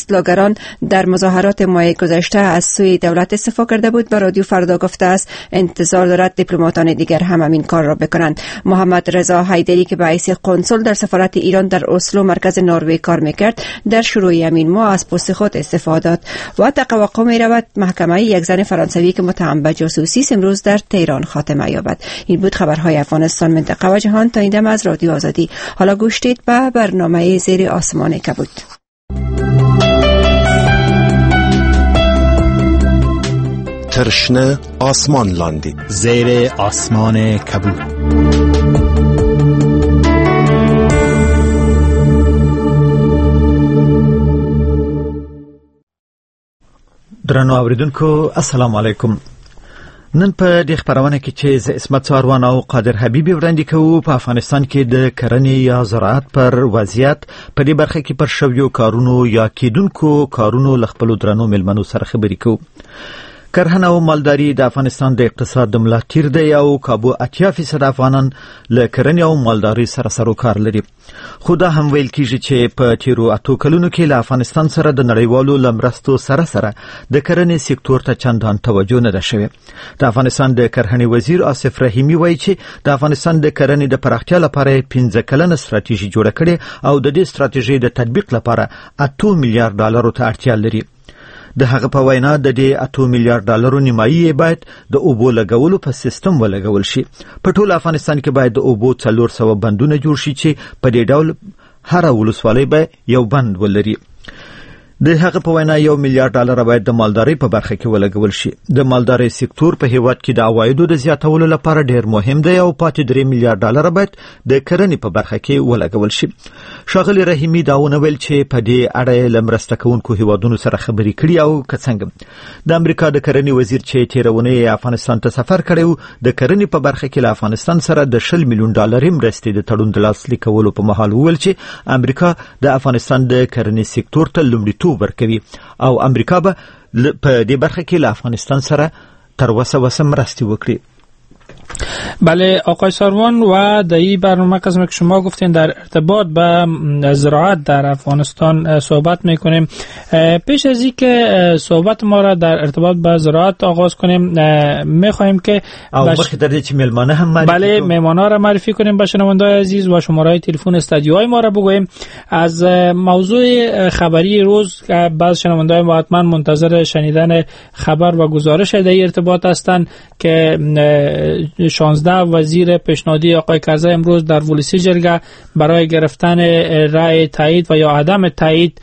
ایستلاگران در مظاهرات ماه گذشته از سوی دولت استعفا کرده بود، به رادیو فردا گفته است انتظار دارد دیپلماتان دیگر هم همین کار را بکنند. محمد رضا حیدری که به حیث قنسل در سفارت ایران در اسلو مرکز نروژ کار میکرد، در شروع همین ماه از پست خود استعفا داد و توقع می رود محکمه یک زن فرانسوی که متهم به جاسوسی است امروز در تهران خاتمه یابد. این بود خبرهای افغانستان، منطقه و جهان تا این دم از رادیو آزادی. حالا گوش دید به برنامه زیر آسمان کبود. ترشنه آسمان لاندی زیر آسمان کبود. درنو اوریدونکو السلام علیکم. نن په دې خبرونه کې چې ز اسمت ساروان او قادر حبیبی وړاندې کوو په افغانستان کې د کرنې یا زراعت پر وضعیت په دې برخه کې پر شویو کارونو یا کېدونکو کارونو ل خپلو درنو ملمنو سره خبرې کوو. کرهنه او مالداري د افغانستان د اقتصاد د ملا تیر دی او کابو 80% افغانان له کرنې او مالداري سره سروکار لري. خو دا هم ویل کیږي چې په تیرو 8 کلونو کې له افغانستان سره د نړیوالو لمرستو سره د کرنې سکتور ته چندان توجه نه ده شوې. د افغانستان د کرهنې وزیر آصف رحیمی وایي چې د افغانستان د کرنې د پراختیا لپاره 15 کلنه ستراتیژي جوړه کړې او د دې ستراتیژي د تطبیق لپاره 8 میلیارډ ډالرو ته اړتیا لري. د هغه په وینا د دې 8 میلیارډ ډالرو نیمایي باید د اوبو لګولو په سیستم ولګول شي. په ټول افغانستان کې باید د اوبو 400 بندونه جوړ شي چې په دې ډول هر ولسوالۍ به یو بند ولري. د هغه په وینا 1 میلیارډ ډالر باید د مالدارۍ په برخه کې ولګول شي. د مالدارۍ سکتور په هیواد کې د عوایدو د زیاتولو لپاره ډیر مهم دی او پاتې 3 میلیارډ ډالر باید د کرنې په برخه کې ولګول شي. ښاغلي رحیمی دا ونویل چې په دې اړه له مرسته کوونکو هیوادونو سره خبرې کړي او که څنګه د امریکا د کرنې وزیر چې تیرونه افغانستان ته سفر کړی د کرنې په برخه کې له افغانستان سره د 20 میلیون ډالر مرستې د تړون د لاسلیک کولو په مهال وویل چې امریکا د افغانستان د کرنې سکتور ته لومړیتوب ورکوي او امریکا به په دې برخه کې له افغانستان سره تر وسه مرستې وکړي. بله آقای ساروان، و در این برنامه که شما گفتین در ارتباط به زراعت در افغانستان صحبت میکنیم. پیش از این که صحبت ما را در ارتباط به زراعت آغاز کنیم میخواهیم که مهمانه هم معرفی بله مهمانا را معرفی کنیم به شنوندگان عزیز و شماره تلفن استودیوهای ما را بگوییم. از موضوع خبری روز که بعض شنوندگان ما حتما منتظر شنیدن خبر و گزارش در ارتباط هستند که 16 وزیر پیشنهادی آقای کرزی امروز در ولسی جرگه برای گرفتن رأی تایید و یا عدم تایید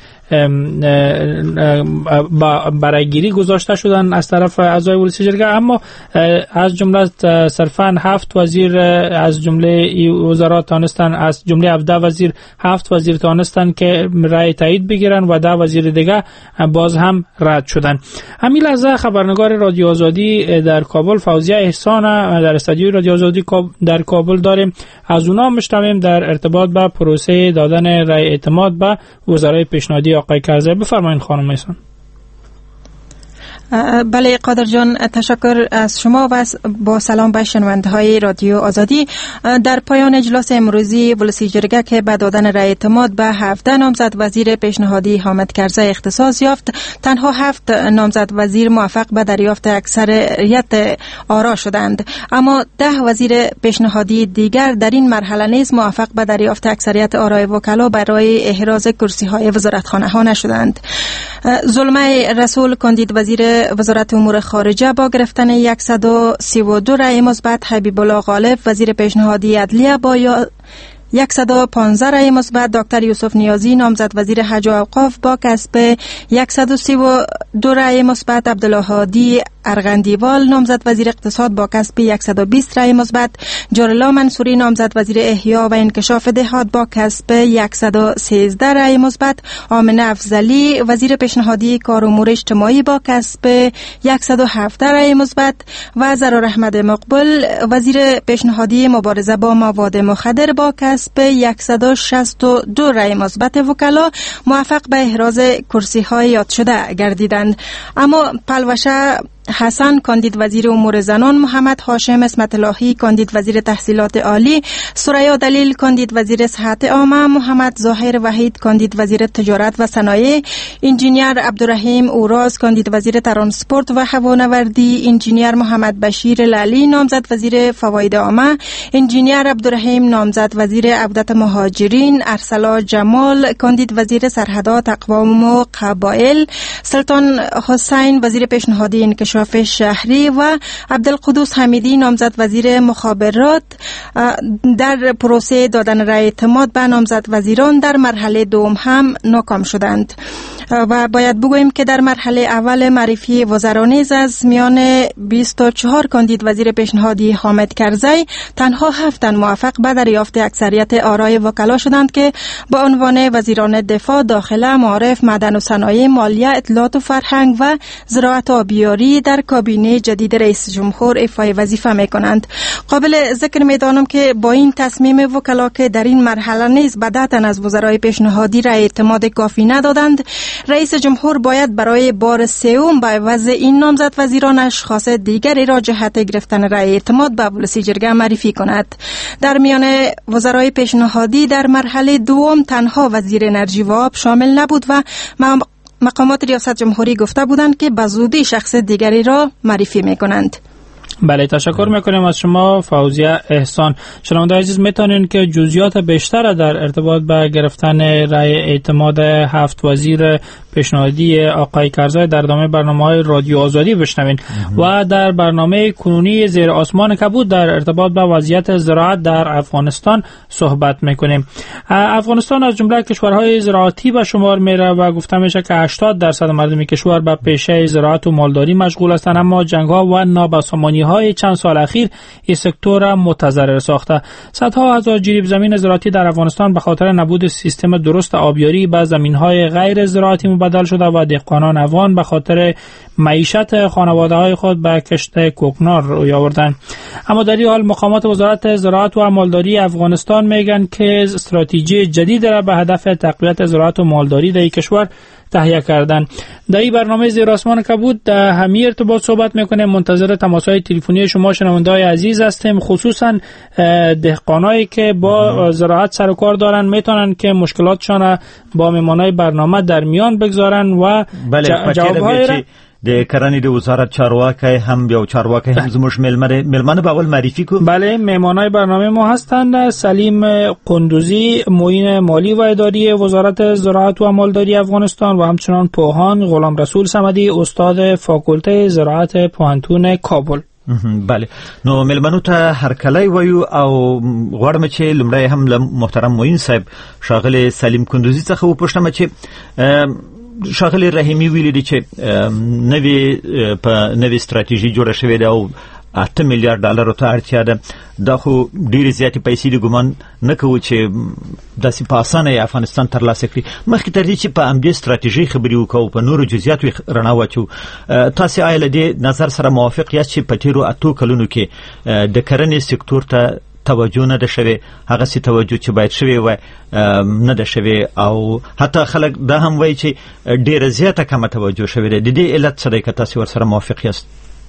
برایگیری گذاشته شدن از طرف اعضای ولسی جرگه، اما از جمله صرفاً 7 وزیر از جمله وزرا تانستن، از جمله 17 وزیر 7 وزیر تانستن که رأی تایید بگیرن و 10 وزیر دیگه باز هم رد شدن. همین لحظه خبرنگار رادیو آزادی در کابل فوزیه احسان در استودیوی رادیو آزادی در کابل داریم. از اونا مشتمیم در ارتباط با پروسه دادن رأی اعتماد به وزرای پیشنهادی آقای کرزی. بفرمایید خانم احسان. بله قادر جان، تشکر از شما و با سلام به شنونده‌های رادیو آزادی. در پایان اجلاس امروزی ولسی جرگه که به دادن رأی اعتماد به 17 نامزد وزیر پیشنهادی حامد کرزی اختصاص یافت، تنها 7 نامزد وزیر موفق به دریافت اکثریت آرا شدند، اما 10 وزیر پیشنهادی دیگر در این مرحله نیز موفق به دریافت اکثریت آرای وکلا برای احراز کرسی‌های وزارتخانه ها نشدند. زلمه رسول کاندید وزیر وزارت امور خارجه با گرفتن 132 رأی مثبت، حبیب الله غالب وزیر پیشنهادی عدلیه با 115 رأی مثبت، دکتر یوسف نیازی نامزد وزیر حج و اوقاف با کسب 132 رأی مثبت، عبدالله هادی ارغندیوال نامزد وزیر اقتصاد با کسب 120 رأی مثبت، جورلا منصوری نامزد وزیر احیا و انکشاف دهات با کسب 113 رأی مثبت، آمنه افضلی وزیر پیشنهادی کار امور اجتماعی با کسب 117 رأی مثبت و ضرار احمد مقبل وزیر پیشنهادی مبارزه با مواد مخدر با کسب 162 رأی مثبت وکلا موفق به احراز کرسی های یاد شده گردیدند. اما پلوشه حسن کاندید وزیر امور زنان، محمد هاشم اسمت الهی کاندید وزیر تحصیلات عالی، ثریا دلیل کاندید وزیر صحت عامه، محمد ظاهر وحید کاندید وزیر تجارت و صنایع، انجینیر عبدالرحیم اوراز کاندید وزیر ترانسپورت و هوانوردی، انجینیر محمد بشیر لالی نامزد وزیر فواید عامه، انجینیر عبدالرحیم نامزد وزیر عودت مهاجرین، ارسلا جمال کاندید وزیر سرحدات اقوام و قبایل، سلطان حسین وزیر پیشنهادی انکشاف شهری و عبدالقدوس حمیدی نامزد وزیر مخابرات در پروسه دادن رأی اعتماد به نامزد وزیران در مرحله دوم هم ناکام شدند. و باید بگوییم که در مرحله اول معرفی وزرانی از میان 24 کاندید وزیر پیشنهادی حامد کرزی تنها 7 موفق به دریافت اکثریت آرای وکلا شدند که با عنوان وزیران دفاع، داخله، معارف، معدن و صنایع، مالیه، اطلاعات و فرهنگ و زراعت و آبیاری در کابینه جدید رئیس جمهور ایفای وظیفه می‌کنند. قابل ذکر می‌دانم که با این تصمیم وکلا که در این مرحله نیز بداعتاً از وزرای پیشنهادی رأی اعتماد کافی ندادند، رئیس جمهور باید برای بار سوم به عوض این نامزد وزیران اشخاص دیگری را جهت گرفتن رأی اعتماد به ولسی جرگه معرفی کند. در میان وزرای پیشنهادی در مرحله دوم تنها وزیر انرژی و آب شامل نبود و مقامات ریاست جمهوری گفته بودند که به زودی شخص دیگری را معرفی می‌کنند. بله، تشکر میکنیم از شما فوزیه احسان. شنوندگان عزیز، میتونین که جزئیات بیشتر در ارتباط با گرفتن رأی اعتماد 7 وزیر پیشنهادی آقای کرزی در ادامه برنامه‌های رادیو آزادی بشنوین و در برنامه کنونی زیر آسمان کبود در ارتباط با وضعیت زراعت در افغانستان صحبت میکنیم. افغانستان از جمله کشورهای زراعتی به شمار میره و گفته میشه که 80% مردم کشور به پیشه زراعت و مالداری مشغول هستند، اما جنگ‌ها و نابسامانی‌های چند سال اخیر این سکتور را متضرر ساخته. صدها هزار جریب زمین زراعتی در افغانستان به خاطر نبود سیستم درست آبیاری به زمین‌های غیر زراعتی مبدل شده و دهقانان افغان به خاطر معیشت خانواده‌های خود به کشت کوکنار روی آوردند. اما در این حال مقامات وزارت زراعت و مالداری افغانستان میگن که استراتژی جدید را به هدف تقویت زراعت و مالداری در کشور تهیه کردن. در این برنامه زیر آسمان کبود در همین ارتباط صحبت میکنیم. منتظر تماس‌های تلفنی شما شنونده‌های عزیز هستیم، خصوصا دهقانایی که با زراعت سر و کار دارن میتونن که مشکلاتشان با مهمانای برنامه در میان بگذارن و جواب‌های را د کرنې د وزارت چارواکي هم بیا چارواکي هم زموږ ملمنه به اول معرفي کو. بله، مهمانای برنامه ما هستند سلیم قندوزی، معین مالی و اداری وزارت زراعت و مالداری افغانستان و همچنان پوهان غلام رسول صمدی، استاد فاکولته زراعت پوهنتون کابل. بله، نو ملمنو ته هر کله وایو او غواړم چې لمړی هم محترم معین صاحب شاغل سلیم قندوزی څخه وپوښتم چې شاغل رحیمی ویلي دي چې نوې ستراتیژي جوړه شوې ده او 8 میلیارډ ډالر ته اړتیا ده. دا خو ډېرې زیاتې پیسې د ګمان نه کوو چې داسې په اسانه افغانستان ترلاسه کړي. مخکې تر دې چې په همدې ستراتیژۍ خبرې وکړو، په نورو جزئیاتو رڼا واچو، تاسې آیا له دې نظر سره موافق یاست چې په تېرو 8 کلونو کې د کرنې سکتور ته توجه نه ده شوې، هغه سي توجه چې باید شوې وای نه ده شوې، او حتی خلک دا هم وایي چې ډېره زیاته کمه توجه شوې ده. د دې علت څه دی که تاسې ورسره موافق یاست؟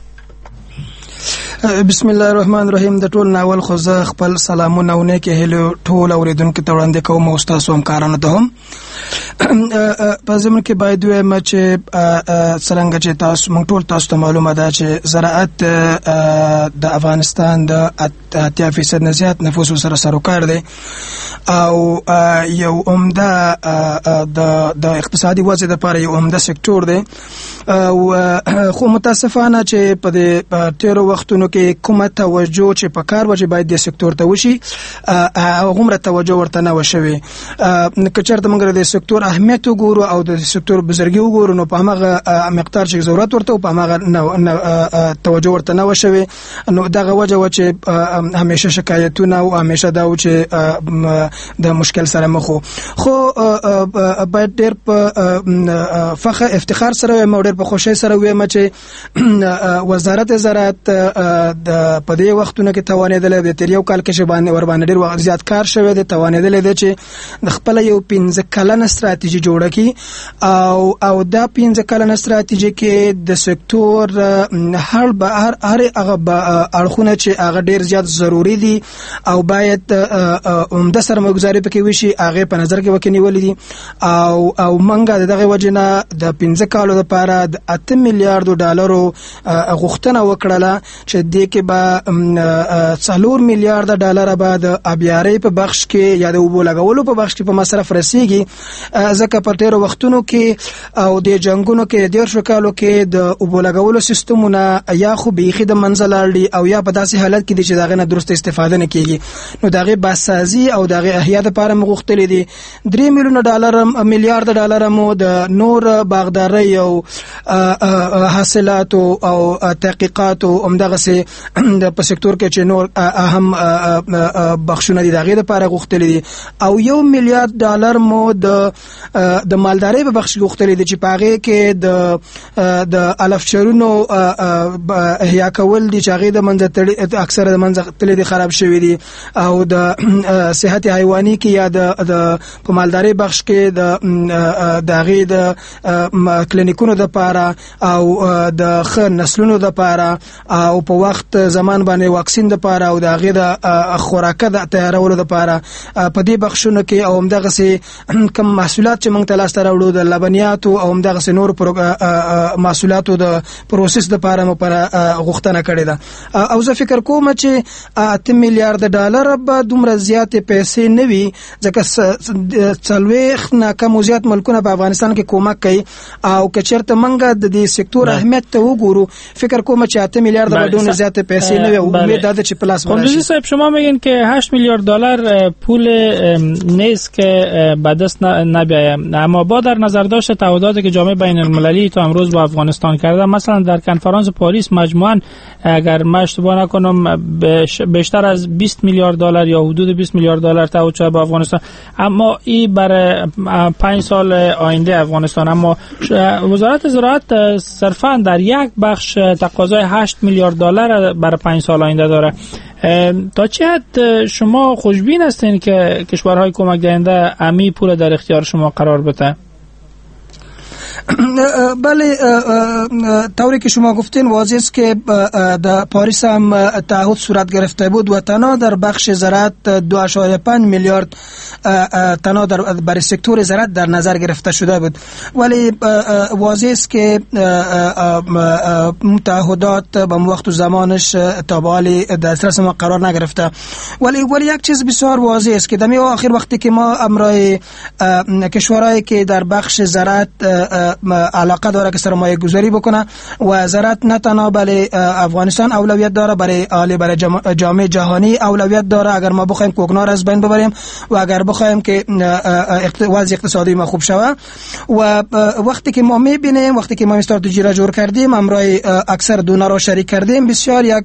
بسم الله الرحمن الرحیم. د ټول ناول خو زه خپل سلامونه او نیکې هیلې ټول اوریدونکو ته وړاندې کوم او ستاسو همکارانو ته هم. په ضمن کې باید ووایم چې څرنګه چې تاسو موږ ټول تاسو ته معلومه ده چې زراعت د افغانستان د 80% نه زیات نفوس سره سروکار دی او یو عمده د اقتصادي وضع لپاره یو عمده سکتور دی. او خو متاسفانه چې په دې تیرو وختونو کې کومه توجه چې په کار وجه باید د سکتور ته وشي هغومره توجه ورته نه وشوي. که چېرته موږ د سکتور اهمیت وګورو او د سکتور بزرګي وګورو نو په همغه مقدار چې ضرورت ورته او په همغه توجه ورته نه وشوي. نو دغه وجه و چې همیشه شکایتونه او همیشه دا و چې د مشکل سره مخ خو باید ډېر په فخر افتخار سره او ډېر په خوشحالۍ سره وایم چې وزارت زراعت په دې وختونو کې توانېدل د تیر یو کال کې ور باندې ډېر زیات کار شوی دی. توانېدل دی چې د خپل یو 15 کلن کلن استراتیژي جوړه کی او دا 15 کلن استراتیژي کې د سکتور هر اړخونه چې هغه ډیر زیات ضروری دي او باید عمده سرمایه‌ګذاري پکې وشي هغه په نظر کې وکنیول دي او منګه دغه وجنه د 15 کالو لپاره د 8 میلیارډ ډالرو غوښتنه وکړه چې د کې به 4 میلیارډ ډالر به د ابياري په بخش کې یا د وبو لګولو په بخش کې په مصرف رسیږي ځکه په ډیرو وختونو کې او د جنگونو کې ډیر شو کالو کې د وبو لګولو سیستمونه یا خو بیخي د منځل اړي او یا په داسې حالت کې دي چې داغه نه درست استفاده نه کیږي نو داغه باسازي او داغه احیا لپاره مغختلې دي 3 میلیارډ ډالر مو د نور باغداري او حاصلات او تحقیقات او همدغه سي په سکتور کې چې نور اهم بخښونه دي داغه لپاره غوښتل دي او 1 میلیارډ ډالر مو د مالداري په بخش غوښتل دي چې پاغه کې د الف شرونو احیا کول دي چې هغه د منځ اکثره د منځ تلې خراب شوی دي او د صحت حیواني کې یا د په مالداري بخش کې د داغه د کلینیکونو د لپاره او د خ نسلونو د لپاره او په وخت زمان باندې واکسین د لپاره او داغه د خوراکه د تیارولو د لپاره په دې بخښونو کې او همدغه سي کم محصولات چې موږ تلاش تر وړو د لبنیات او همدغه سي نور محصولاتو د پروسس د لپاره مو پر غوښتنه کړې ده او زه فکر کوم چې 8 میلیارډ ډالر به دومره زیاتې پیسې نه وي ځکه څلويخ نه کم زیات ملکونه په افغانستان کې کومک کوي او که چېرته موږ د دې سکتور اهمیت ته وګورو فکر کوم چې 8 میلیارډ بدون زیاتې پیسې نه وي امید ده چې پلاس راشي. صاحب شما میگین که 8 میلیارد دلار پول نیست که به دست نبیاید، اما با در نظر داشت تعهداتی که جامعه بین المللی تا امروز با افغانستان کرده، مثلا در کنفرانس پاریس مجموعاً اگر من اشتباه نکنم بیشتر از 20 میلیارد دلار یا حدود 20 میلیارد دلار تعهد شده با افغانستان، اما این برای 5 سال آینده افغانستان. اما وزارت زراعت صرفاً در یک بخش تقاضای 8 میلیارد دلار برای 5 سال آینده داره. تا چه حد شما خوشبین هستین که کشورهای کمک دهنده امی پول در اختیار شما قرار بده؟ بله، طوری که شما گفتین واضح است که در پاریس هم تعهد صورت گرفته بود و تنها در بخش زراعت 2.5 میلیارد تنها برای سکتور زراعت در نظر گرفته شده بود، ولی واضح است که تعهدات به وقت و زمانش تا به حال دسترس ما قرار نگرفته. ولی یک چیز بسیار واضح است که در آخر وقتی که ما امرای کشورهایی که در بخش زراعت علاقه داره که سرمایه گذاری بکنه و زراعت نه تنها برای افغانستان اولویت داره، برای جامعه جهانی اولویت داره. اگر ما بخوایم کوکنار از بین ببریم و اگر بخوایم که وضع اقتصادی ما خوب شوه و وقتی که ما میبینیم، وقتی که ما استراتژی را جور کردیم، امرای اکثر دونر را شریک کردیم، بسیار یک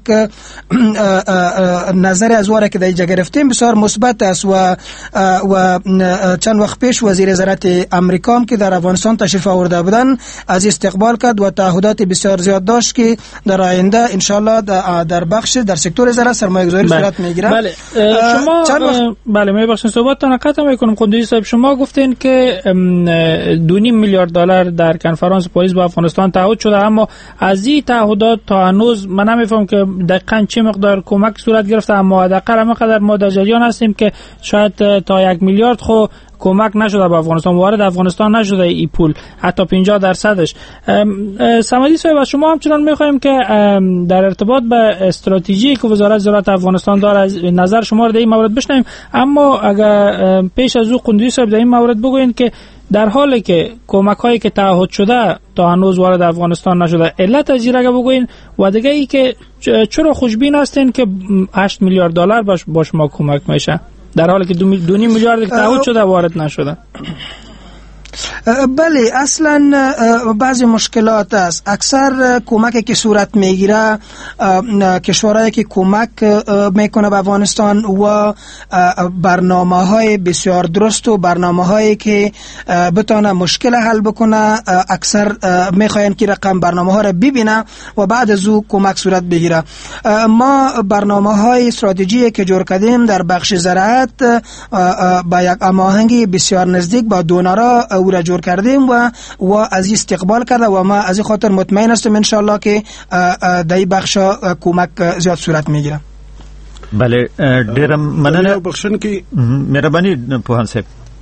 نظر از واره که در اینجا گرفتیم بسیار مثبت است و چند وقت پیش وزیر زراعت امریکا که در افغانستان تشریف آورده بودن از استقبال کرد و تعهدات بسیار زیاد داشت که در آینده ان شاء الله در بخش در سکتور زراعت سرمایه‌گذاری صورت میگیره. بله شما بله میبخشید صحبتتون قطع میکنم. قندوزی صاحب شما گفتین که 2.5 میلیارد دلار در کنفرانس پاریس با افغانستان تعهد شده، اما از این تعهدات تا هنوز من نمیفهم که دقیقاً چه مقدار کمک صورت گرفته، اما حداقل همینقدر ما در جریان هستیم که شاید تا 1 میلیارد خو کمک نشده به افغانستان، وارد افغانستان نشده این پول، حتی 50%. صمدی صاحب از شما همچنان میخوایم که در ارتباط به استراتژی که وزارت زراعت افغانستان داره نظر شما رو در این مورد بشنویم، اما اگر پیش از او قندوزی صاحب در این مورد بگوین که در حالی که کمک هایی که تعهد شده تا هنوز وارد افغانستان نشده، علت از این را بگوین و دیگه ای که چرا خوشبین هستین که 8 میلیارد دلار با شما کمک میشه در حالی که 2.5 میلیارد که تعهد شده وارد نشده؟ بله، اصلا بعضی مشکلات است. اکثر کمکی که صورت میگیره کشورهایی که کمک میکنه به افغانستان و برنامه های بسیار درست و برنامه هایی که بتونه مشکل حل بکنه، اکثر میخواین که رقم برنامه ها را ببینه و بعد از او کمک صورت بگیره. ما برنامه های استراتژی که جور کردیم در بخش زراعت با یک هماهنگی بسیار نزدیک با دونرها او را جور کردیم و از استقبال کرده و ما از این خاطر مطمئن هستم ان شاء الله که در این بخش کمک زیاد صورت میگیره. بله، ډیره مننه. بخښن کې مهرباني پوهان صاحب،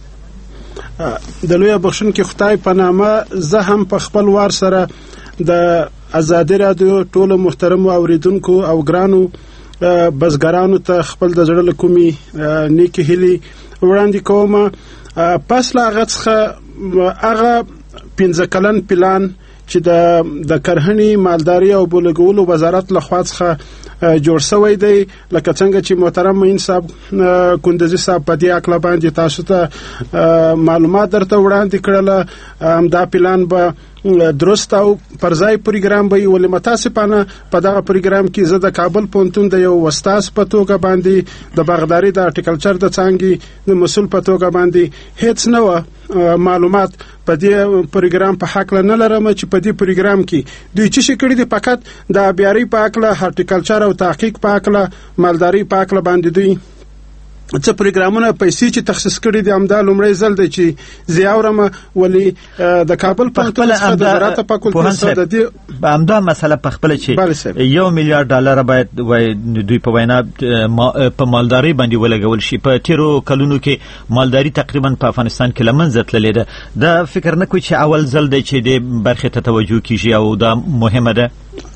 د لوی بخښن کې خدای په نامه زه هم په خپل وار سره د آزادی رادیو ټول محترم اوریدونکو او ګرانو بزګرانو ته خپل د زړه له کومې نیکې هیلې وړاندې کوم. پس له هغه څخه هغه 15 کلن پلان چې د کرهنې، مالداري او بولګولو وزارت لخوا څخه جوړ شوی دی، لکه څنګه چې محترم معین صاحب کندزي صاحب په دې اکله باندې تاسو ته معلومات درته وړاندې کړل. دا پلان به درست او پرځای پروګرام به ولې متاسفانه په دغه پروګرام کې زه د کابل پونتون د یو استاد په توګه باندې د باغداري د هارټیکلچر د څانګې د مسؤل په توګه باندې هیڅ نه معلومات په دې پروګرام په حق نه لرم چې په دې پروګرام کې دوی چې شي کړی دي فقط د آبیاري په حق له هارټیکلچر او تحقیق په حق له مالداري په حق له باندې دوی څه پروګرامونه پیسې چې تخصیص کړي دي. همدا لومړی ځل دی چې زیاورم ولې د کابل پوهنتون څخه د زراعت فاکولټي د دې همدا مسله په خپل چې $1 میلیارډ باید دوی په وینا په مالداري باندې ولګول شي. په تیرو کلونو کې مالداري تقریبا په افغانستان کې لمنځه تللې ده. دا فکر نه کوي چې اول ځل دی چې د برخې ته توجه کیږي او دا مهمه ده.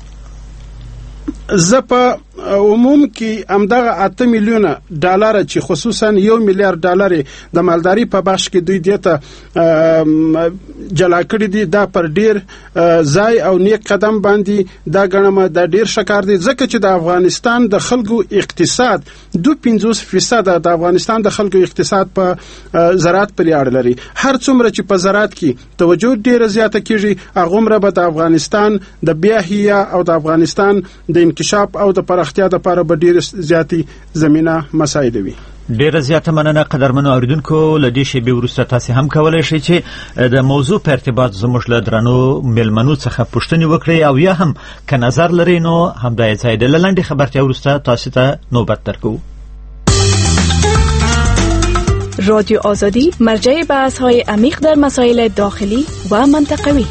زه په عموم کې همدغه $8 میلیونه چې خصوصا $1 میلیارډ د مالداري په بخش کې دوی دته جلا کړی دي، دا پر ډیر ځای او نیک قدم باندې دا غنمه د ډیر شکار دي، ځکه چې د افغانستان د خلکو اقتصاد 52% د افغانستان د خلکو اقتصاد په زراعت پر اړه لري. هر څومره چې په زراعت کې توجه ډیره زیاته کیږي، هغه به د افغانستان د بیاهیا او د افغانستان د انکشاف او د پراختیا لپاره به ډیر زیاتی زمينه مساعد وي. ډیره زیاته مننه قدرمنو اوریدونکو. لدې شی به ورسته تاسو هم کولای شئ چې د موضوع په ارتباط زموږ له درنو ملمنو څخه پوښتنه وکړئ او یا هم که نظر لرئ نو همدای ځای د لاندې خبرتیا ورسته تاسو ته نوبت درکو. رادیو آزادی مرجع بحث‌های عمیق در مسائل داخلی و منطقوی.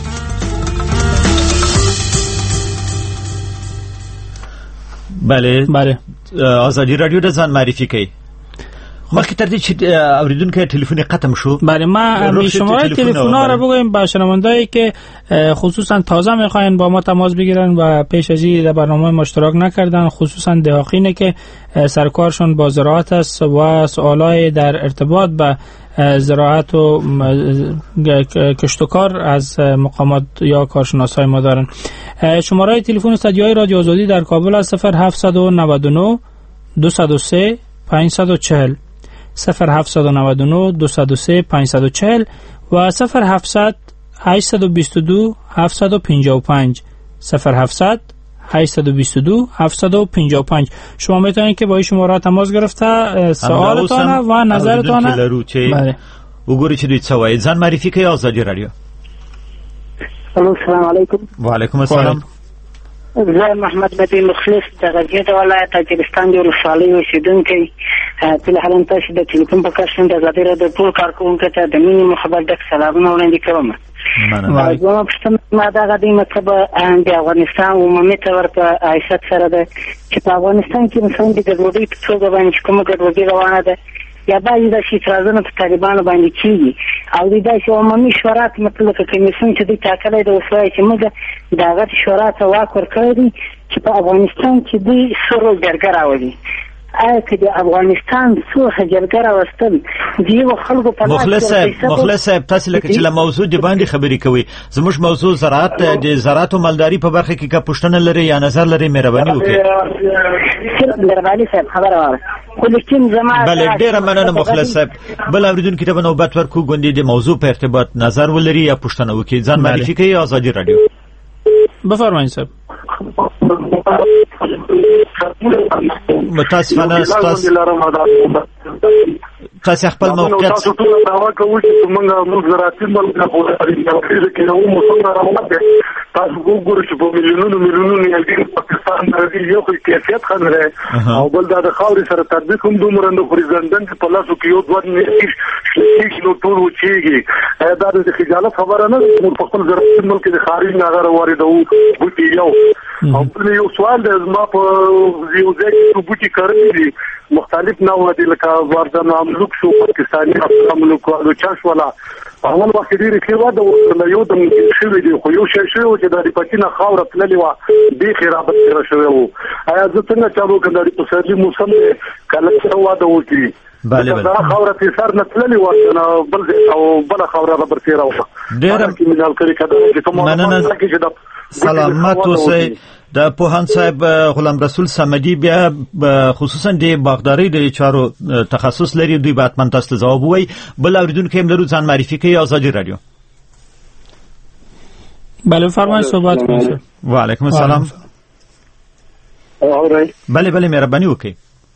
بله آزادی رادیو د ځان معرفي کوي. مخکې تر دې چې اوریدونکو تلیفون ختم شو، بله ما شماره تلفن ها رو بگویم با شنوندهایی که خصوصا تازه میخواین با ما تماس بگیرن و پیش از این در برنامه مشترک نکردن، خصوصا دهاقینه که سرکارشون با زراعت است و سوالای در ارتباط به زراعت و کشت و کار از مقامات یا کارشناسای ما دارن. شماره تلفن استودیوی رادیو آزادی در کابل است 0799 203 540 0799 203 540 و 0700 822 755 0700 822 755. شما میتونید که با این شماره تماس گرفته سوالتان و نظرتان بله وګورئ چې دوی څه وایي. ځان معرفي کوي آزادي رادیو. السلام علیکم. وعلیکم السلام. زه محمد مدین مخلص د غزنی ولایت تاجکستان د ولسوالۍ اوسیدونکی. فلحال تاسو د ټلیفون په کار شوم د آزادي رادیو ټول کارکونکو ته د مینې مخبر ډک سلامونه وړاندې کوم. زما پوښتنه ما دغه د مطلب د افغانستان عمومي تور په حیثیت سره ده چې په افغانستان کې مثلا د ګډوډۍ په توګه باندې کومه ګډوډي روانه ده یا بعضې داسې اعتراضونه په طالبانو باندې کېږي او دوی داسې عمومي شورا مطلب که کمیسیون چې دوی ټاکلی ده اوس وایي چې موږ د هغه شورا ته واک ورکړی دی چې په افغانستان کې دوی څه رول جرګه راولي. آیا که د افغانستان څو جرګه راوستل دیو خلکو په مخلص صاحب تاسو لکه چې له موضوع دی باندې خبرې کوي زموږ موضوع زراعت د زراعت او مالداري په برخه کې کا پښتنه لري یا نظر لري مهرباني وکړئ مهرباني صاحب خبره واره کولیکټیم زما بله ډیره مننه مخلص صاحب بل اوریدونکو ته نوبت ورکو غونډې د موضوع په ارتباط نظر ولري یا پښتنه وکړي ځان معرفي کوي آزادي رادیو بفرمایید صاحب متاسفانه تاسو خپل موقعیت تاسو ټول دعوا کوئ چې موږ زراعتي ملک نه پوهیږو چې نو موږ راوړل تاسو وګورئ چې په میلیونونو یې پاکستان د یو کیفیت خبره او بل د خاورې سره تطبیق هم دومره نو پریزیدنت په لاسو کې یو دوه نه نو ټول وچیږي دا د خجالت خبره نه موږ په خپل زراعتي ملک د خارج نه غره واردو بوتي یو او بل یو سوال د ما په یو ځای کې بوتي کړی مختلف نوع دي لکه واردن عملوک شو پاکستانی عملوک او چاش ولا اول وخت ډیر کې و د یو د شوی دی خو یو شی شو چې د پاتینه خاور تللی و دی خرابت سره شوی وو آیا زه څنګه چالو کړم د پسرلی موسم کله چې و د وتی بله دا خاور ته سر نه تللی و بل او بل خاور را برتي راو ډیر کیمینال کړی کده چې کومه سلامت اوسئ د پوهان صاحب غلام رسول صمدی بیا خصوصا د باغداري د چارو تخصص لري دوی به حتما تاسو ځواب وای بل اوریدونکو هم لرو ځان معرفي کوي آزادي رادیو بله فرمایید صحبت کنید و علیکم السلام بله مهرباني وکړئ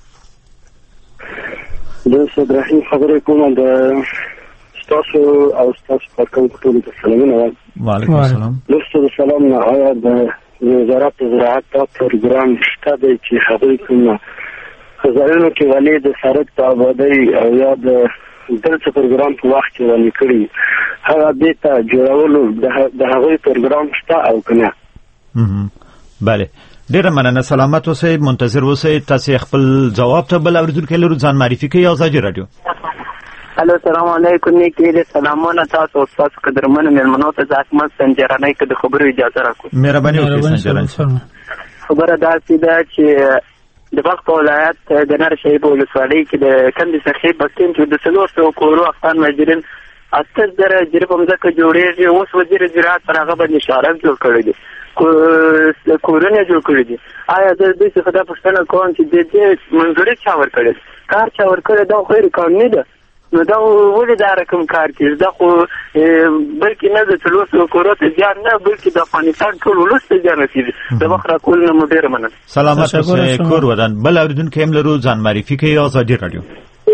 د صدرحیم خبرې کوم د تاسو او تاسو په کوم ټول ته سلامونه و علیکم السلام دوستو سلام نه آیا د وزارت زراعت دا پروګرام شته دی چې خبرې کوم خزانو کې ولې د سرک په آبادی او یا د دلته پروګرام په وخت کې ولې کړی هغه د ته جوړولو د هغوی پروګرام شته او کنه بله ډیره مننه سلامت اوسئ منتظر اوسئ تاسو خپل جواب ته بل اوریدونکو لرو ځان معرفي کوي آزادي رادیو الو السلام علیکم نیکی سلامونه تاسو او تاسو قدرمن مېلمنو ته ځکه سنجرانه کې د خبرو اجازه راکړئ مهرباني وکړئ سنجرانه خبره دا چې د بلخ ولایت د نرشیب ولسوالۍ کې د کندې څخه بستین چې د 300 کورو افغان مهاجرین اته درې جریب مزه جوړېږي اوس وزیر زراعت پر هغه باندې اشاره جوړ کړی دی کورونه جوړ کړی دي آیا د دې څخه د پښتنه کوم چې د دې منځوري چا ور کړی کار چا ور کړی دا خو یې قانوني ده نو دا ولې دا رقم کار کوي دا خو بلکې نه د تلوسو کورته ځان نه بلکې د افغانستان ټول ولس ته ځان رسیدي د بخره کول نه مدیر مننه سلامت اوسئ کور ودان بل اوریدونکو هم لرو ځان معرفي کوي آزادي رادیو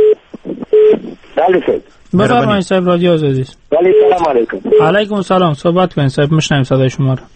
بفرمایید صاحب رادیو آزادی سلام علیکم علیکم السلام صحبت کنید صاحب میشنویم صدای شما رو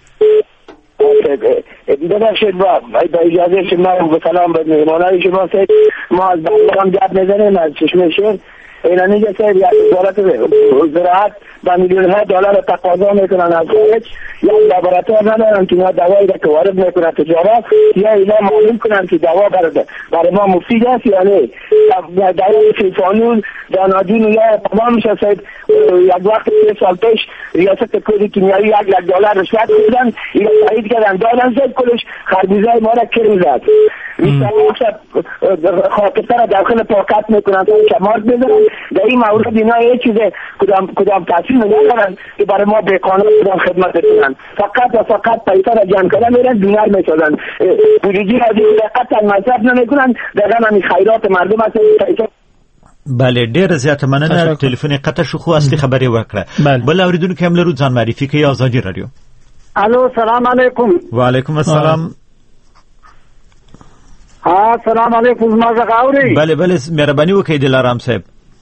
ببخشید با اجازه شما و سلام به مهمانان شما سید ما از بحران جاب نزنیم از چشمه شیر ایرانی که سید وزارت زراعت با میلیون ها دلار تقاضا میکنن از خارج یا لابراتوار ندارن که ما دوایی را که وارد میکنن تجارت یا اینا معلوم کنن که دوا برای ما مفید است یا نه دوای فیفانون دانادین یا تمام میشه سید یک وقت 3 سال پیش ریاست کلی کیمیایی $1,00,000 رشوت میدن اینا تایید کردن دادن زد کلش خربوزه ما را کرم زد خاکستر داخل پاکت میکنن تا کمارد بزنن در این مورد اینا یه چیزه کدام تاثیر ندارن که برای ما بیقانون کدام خدمت کنن فقط و فقط پیسه را جمع کردن میرن دینار میسازن بودجه را دقت مصرف نمیکنن دقیقا همی خیرات مردم هست پیسه بله ډیر زیات مننه ټلیفون قطع شو خو اصلي خبري وکړه بل اوریدونکو هم لرو ځان معرفي کوي آزادي رادیو الو سلام علیکم وعلیکم السلام السلام علیکم ما زغاوري بله مهرباني وکړئ دلارام صاحب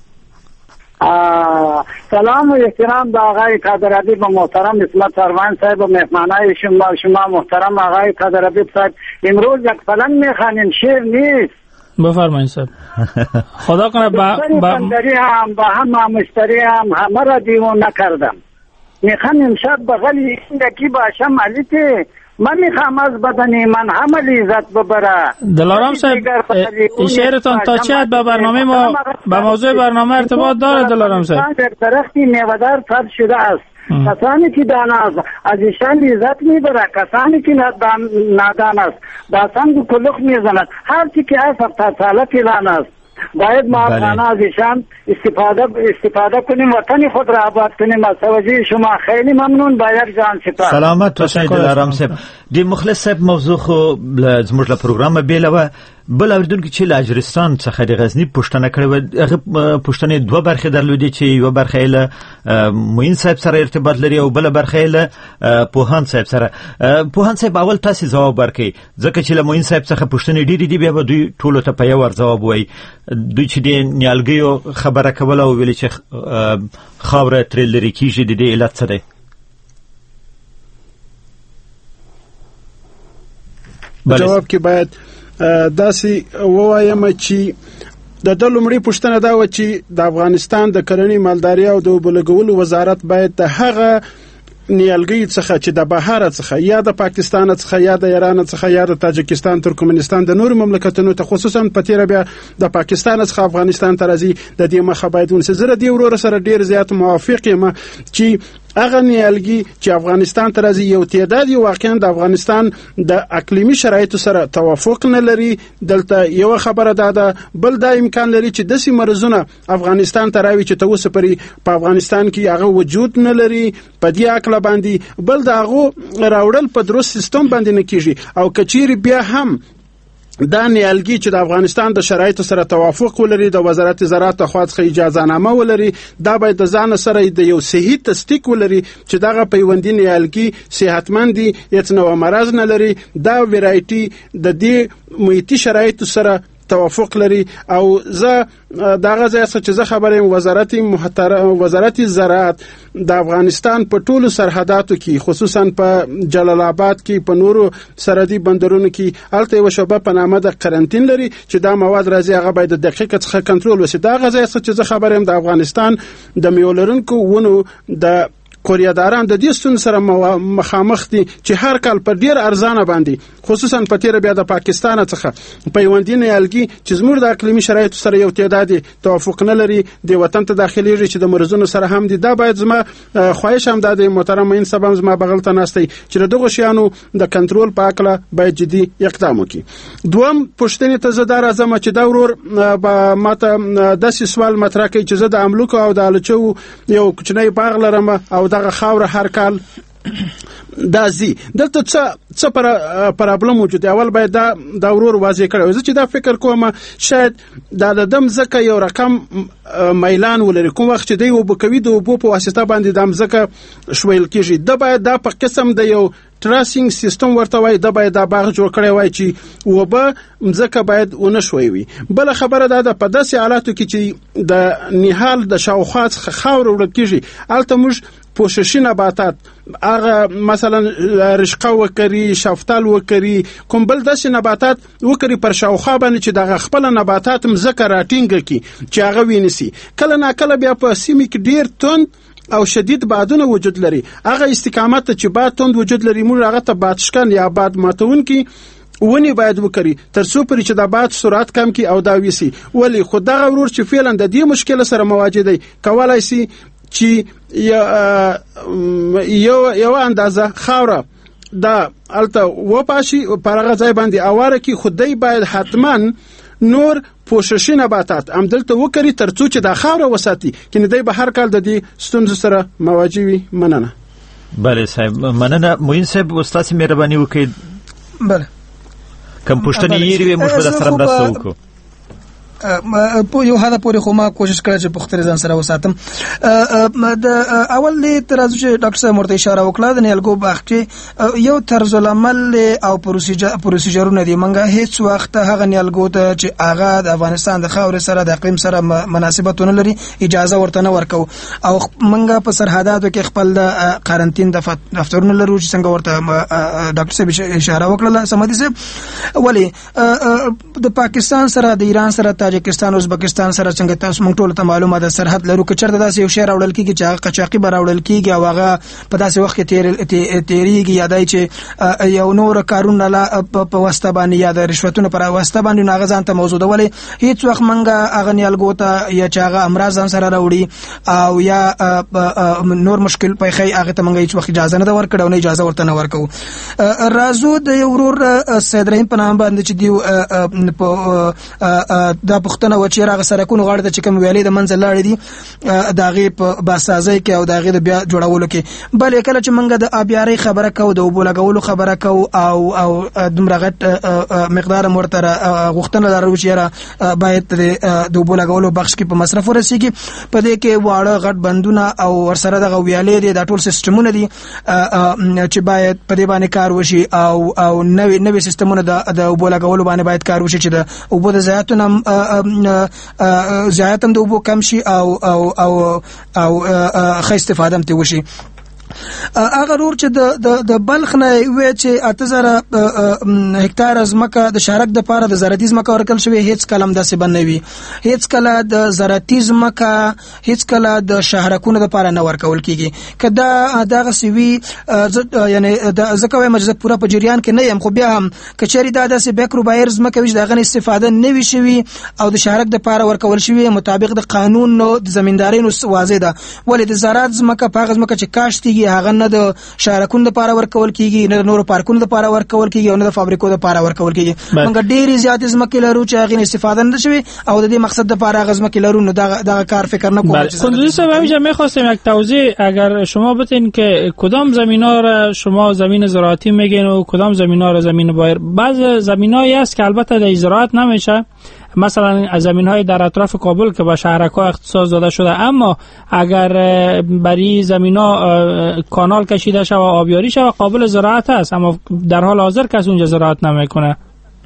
سلام و احترام به آقای قادر حبیب محترم اسمت سروان صاحب و مهمانای شما محترم آقای قادر حبیب صاحب امروز یک فلان میخوانیم شعر نیست بفرمایید صاحب خدا کنه بندری هم با هم مشتری هم همه را دیوانه کردم میخوام امشب بغلی زندگی باشم علیته من میخوام از بدنی من همه لیزت ببره دلارام صاحب این شعرتان تا چه حد به برنامه ما به موضوع برنامه ارتباط داره دلارام صاحب درختی میوه‌دار فرد شده است کسانی که دانا است از ایشان عزت میبره، کسانی که نادان است با سنگ و کلوخ میزند. هر چی که از تسالت اعلان است باید ما افغانان از ایشان استفاده کنیم، وطن خود را آباد کنیم. از توجه شما خیلی ممنون. با یک جان سپاس. سلامت باشید دلارام صاحب. دی مخلص صاحب موضوع خو زموږ له پروګرام بیلوه بل اوریدونکو چې له اجرستان څخه د غزنی پوښتنه کړې و. هغه پوښتنې دوه برخې درلودې چې یو برخه یې له معین صاحب سره ارتباط لري او بل برخه یې له پوهان صاحب سره. پوهان صاحب اول تاسو ځواب ورکړئ ځکه چې له معین صاحب څخه پوښتنې ډېرې دي، بیا به دوی ټولو ته په یو ور ځواب وایي. دوی چې د نیالګیو خبره کوله او ویلي چې خاوره ترې لرې کېږي، د دې علت څه دی؟ جواب کې باید داسې ووایم چې د لومړۍ پوښتنه دا و چې د افغانستان د کرنې مالدارۍ او د اوبو لګولو وزارت باید د هغه نیالګي څخه چې د بهر څخه یا د پاکستان څخه یا د ایران څخه یا د تاجکستان ترکمنستان د نور مملکتونو ته خصوصا په تیر بیا د پاکستان څخه افغانستان ته راځي، د دې مخه باید ونیسي. زه د دې ورور سره ډیر زیات موافق یم چې هغه نیالګي چې افغانستان ته راځي یو تعداد یو واقعا د افغانستان د اقلیمي شرایطو سره توافق نه لري. دلته یو خبره ده، بل دا امکان لري چې داسې مرزونه افغانستان ته راوي چې توسه پرې په افغانستان کې هغه وجود نه لري. په دې عقل باندې بل دا هغه راوړل په درست سیستم باندې نه کیږي. او کچیر بیا هم دا نیالګي چې د افغانستان د شرایطو سره توافق ولري، د وزارت زراعت خوا څخه اجازه نامه ولري، دا باید د ځان سره د یو صحیح تصدیق ولري چې دغه پیوندي نیالګي صحتمند دي، هیڅ نوع مرض نه لري، دا ویرایټي د دې محیطي شرایطو سره توافق لري. او زه دغه ځای څخه چې زه خبرم وزارت زراعت د افغانستان په ټولو سرحداتو کې خصوصا په جلال آباد کې په نورو سرحدي بندرونو کې هلته یو شعبه په نامه د قرنټین لري چې دا مواد راځي هغه باید د دقیقه څخه کنټرول وشي. دغه ځای څخه چې زه خبرم د افغانستان د میولرونکو ونو د کوریاداران د دې ستون سره مخامخ دي چې هر کال په ډیر ارزانه باندې خصوصا په تیر بیا د پاکستان څخه پیوندي نیالګي چې زموږ د اقلیمي شرایطو سره یو تعداد توافق نه لري د وطن ته داخليږي چې د مرزونو سره هم دي. دا باید زما خواهش هم د محترم معین صاحب زما بغل ته ناستي چې دغه شیانو د کنټرول په اړه باید جدي اقدام وکړي. دوم پوښتنه ته زه دا راځم چې دا ورور ماته د سوال مطرح کوي چې زه د املوک او د الچو یو کوچنی باغ لرم او دغه خاور هر کال دازي دلته څه پرابلم موجود. اول باید دا ورور واضح کړو چې دا فکر کوم شاید د دم زکه یو رقم میلان ولري کوم وخت چې دی وبکوي د وبو په واسطه باندې د زکه شویل کیږي. د باید دا په قسم د یو ټراسینګ سیستم ورته وای، د باید دا باغ جوړ کړی وای چې وبه مزکه باید ونه شوي وي. بل خبره ده په داسې حالاتو کې چې د نهال د شاوخوا خاور ورکیږي الته موږ پوششي نباتات هغه مثلا رشقه وکړي، شفتال وکړي، کوم بل داسې نباتات وکړي پر شاوخوا باندې چې دغه خپل نباتات مزکه راټینګ کی چې هغه وینسي. کله نا کله بیا په سیمه کې ډیر تون او شدید بادونه وجود لري. هغه استقامت چې باد توند وجود لري موږ هغه ته بادشکن یا باد ماتون کی ونی باید وکړي تر څو پرې چې د باد سرعت کم کی او دا ویسي. ولی خود دغه ورور چې فعلا د دې مشکل سره مواجه دی کولای شي چې یو اندازه خاوره دا الته وپاشي پر هغه ځای باندې اواره کې خدای باید حتما نور پوششي نباتات عمدلته وکړي تر څو چې د خاوره وساتي کینه دی به هر کال د دې ستونزو سره مواجه وي. مننه. بله صاحب مننه. معین صاحب استاد مهرباني وکړئ. بله کوم پوښتنې یې وي موږ به سره مرسته وکړو. په یو حدا پورې خو ما کوشش کړم چې پختر ځان سره وساتم. د اول له ترازو چې ډاکټر صاحب مرته اشاره وکړه د نیالګو باغ کې یو طرز العمل او پروسیجرونه دي. منګه هیڅ وخت هغه نیالګو ته چې هغه د افغانستان د خاور سره د اقلیم سره مناسبتونه لري اجازه ورته نه ورکو او منګه په سرحداتو کې خپل د قرنټین د دفترونه لرو چې څنګه ورته ډاکټر صاحب اشاره وکړه. سمدي صاحب ولی د پاکستان سره د ایران سره تاجکستان ازبکستان سره څنګه تاسو موږ ټول ته معلومه ده سرحد لرو که چېرته داسې یو شی راوړل کېږي چې هغه قاچاقي به راوړل کېږي او هغه په داسې وخت کې تېرېږي یا دی چې یو نور کارونه په واسطه باندې یا د رشوتونو پر واسطه باندې هغه ځان ته موجودولې هیڅ وخت موږ هغه نیالګو ته یا چې هغه امراض ځان سره راوړي او یا نور مشکل پیښې هغه ته موږ هیڅ وخت اجازه نه ورکړو او نه اجازه ورته نه ورکو. راځو د یو ورور سید رحیم په نام باندې چې دیو د پښتنه و چې راغ سرکونو غاړه چې کوم ویلې د منځ لاړې دي داغه په باسازۍ کې او داغه د بیا جوړولو کې بل کله چې موږ د آبیاري خبره کوو د اوبو لګولو خبره کوو او دومره غټ مقدار مرتره غوښتنه لرو چې باید د اوبو لګولو بخش کې په مصرف ورسیږي په دې کې واړه غټ بندونه او ورسره دغه ویلې دي د ټول سیستمونه دي چې باید په دې باندې کار وشي او نوې سیستمونه د اوبو لګولو باندې باید کار وشي چې د اوبو د ضایعاتم د اوبو کم شي او ښه استفاده هم ته وشي. اگر ور چې د بلخ نه وی چې 8000 هکتار ځمکه د شارک د پاره د زراعتي ځمکه ورکل شوی هیڅ کلم داسې بنوي هیڅ کله د زراعتي ځمکه هیڅ کله د شهرکونو د پاره نه ورکول کیږي کدا دغه سوي یعنی د زکه وایم چې پوره په جریان کې نه يم خو بیا هم کچري د داسې بیکرو بایر ځمکه وي دغه استفاده نه وي شوی او د شهرک د پاره ورکول شوی مطابق د قانون نو د زمیندارینو واضح ده ولې د زراعت ځمکه په هغه ځمکه چې کاشتي هغه نه د شهرکونو لپاره ورکول کیږي نه د نورو پارکونو لپاره ورکول کیږي او نه د فابریکو لپاره ورکول کیږي موږ ډېری زیات ځمکې لرو چې هغه استفاده نه شوي او د دې مقصد لپاره هغه ځمکې لرو نو دا کار فکر نه کوم. کندوزی صاحب همینجا می‌خواستم یک توضیح اگر شما بتین که کدام زمینا را شما زمین زراعتی میگین و کدام زمینا را زمین بایر. بعض زمینایی است که البته در زراعت نمیشه مثلا زمین‌های در اطراف کابل که به شهرک‌ها اختصاص داده شده اما اگر برای زمین‌ها کانال کشیده شود و آبیاری شود قابل زراعت است اما در حال حاضر کس اونجا زراعت نمیکنه.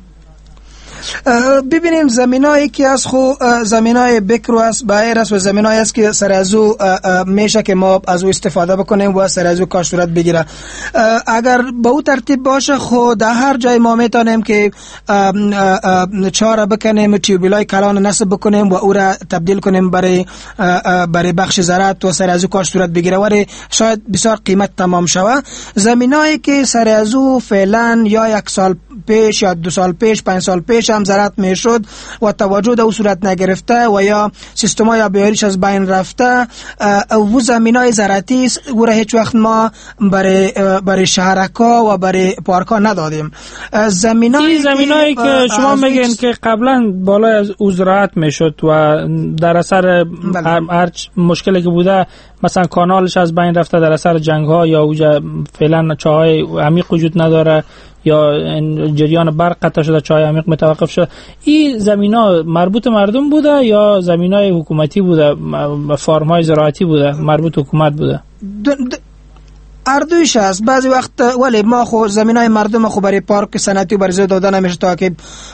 ببینیم زمینایی که از خو زمینای بکرو است بایر است و زمینایی است که سر از او میشه که ما از او استفاده بکنیم و سر از او کار صورت بگیره. اگر به او ترتیب باشه خود در هر جای ما میتونیم که چاره بکنیم تیوبیلای کلان نصب بکنیم و او را تبدیل کنیم برای بخش زراعت و سر از او کار صورت بگیره ولی شاید بسیار قیمت تمام شوه. زمینایی که سر از او فعلا یا 1 سال پیش یا 2 سال پیش 5 سال پیش هم زراعت میشد و توجه در صورت نگرفته و یا سیستم‌های آبیاریش از بین رفته و زمینای زراعتی است او را هیچ وقت ما برای شهرک‌ها و برای پارک‌ها ندادیم. زمینایی که شما میگین که قبلا بالای از او زراعت میشد و در اثر هر مشکلی که بوده مثلا کانالش از بین رفته در اثر جنگ‌ها یا اوجا فعلا چاهای عمیق وجود نداره یا جریان برق قطع شده چای عمیق متوقف شده این زمینا مربوط مردم بوده یا زمینای حکومتی بوده فارم‌های زراعتی بوده مربوط حکومت بوده؟ اردویش است بعضی وقت ولی ما خو زمینای مردم خو برای پارک صنعتی و برای دادن نمیشه تا که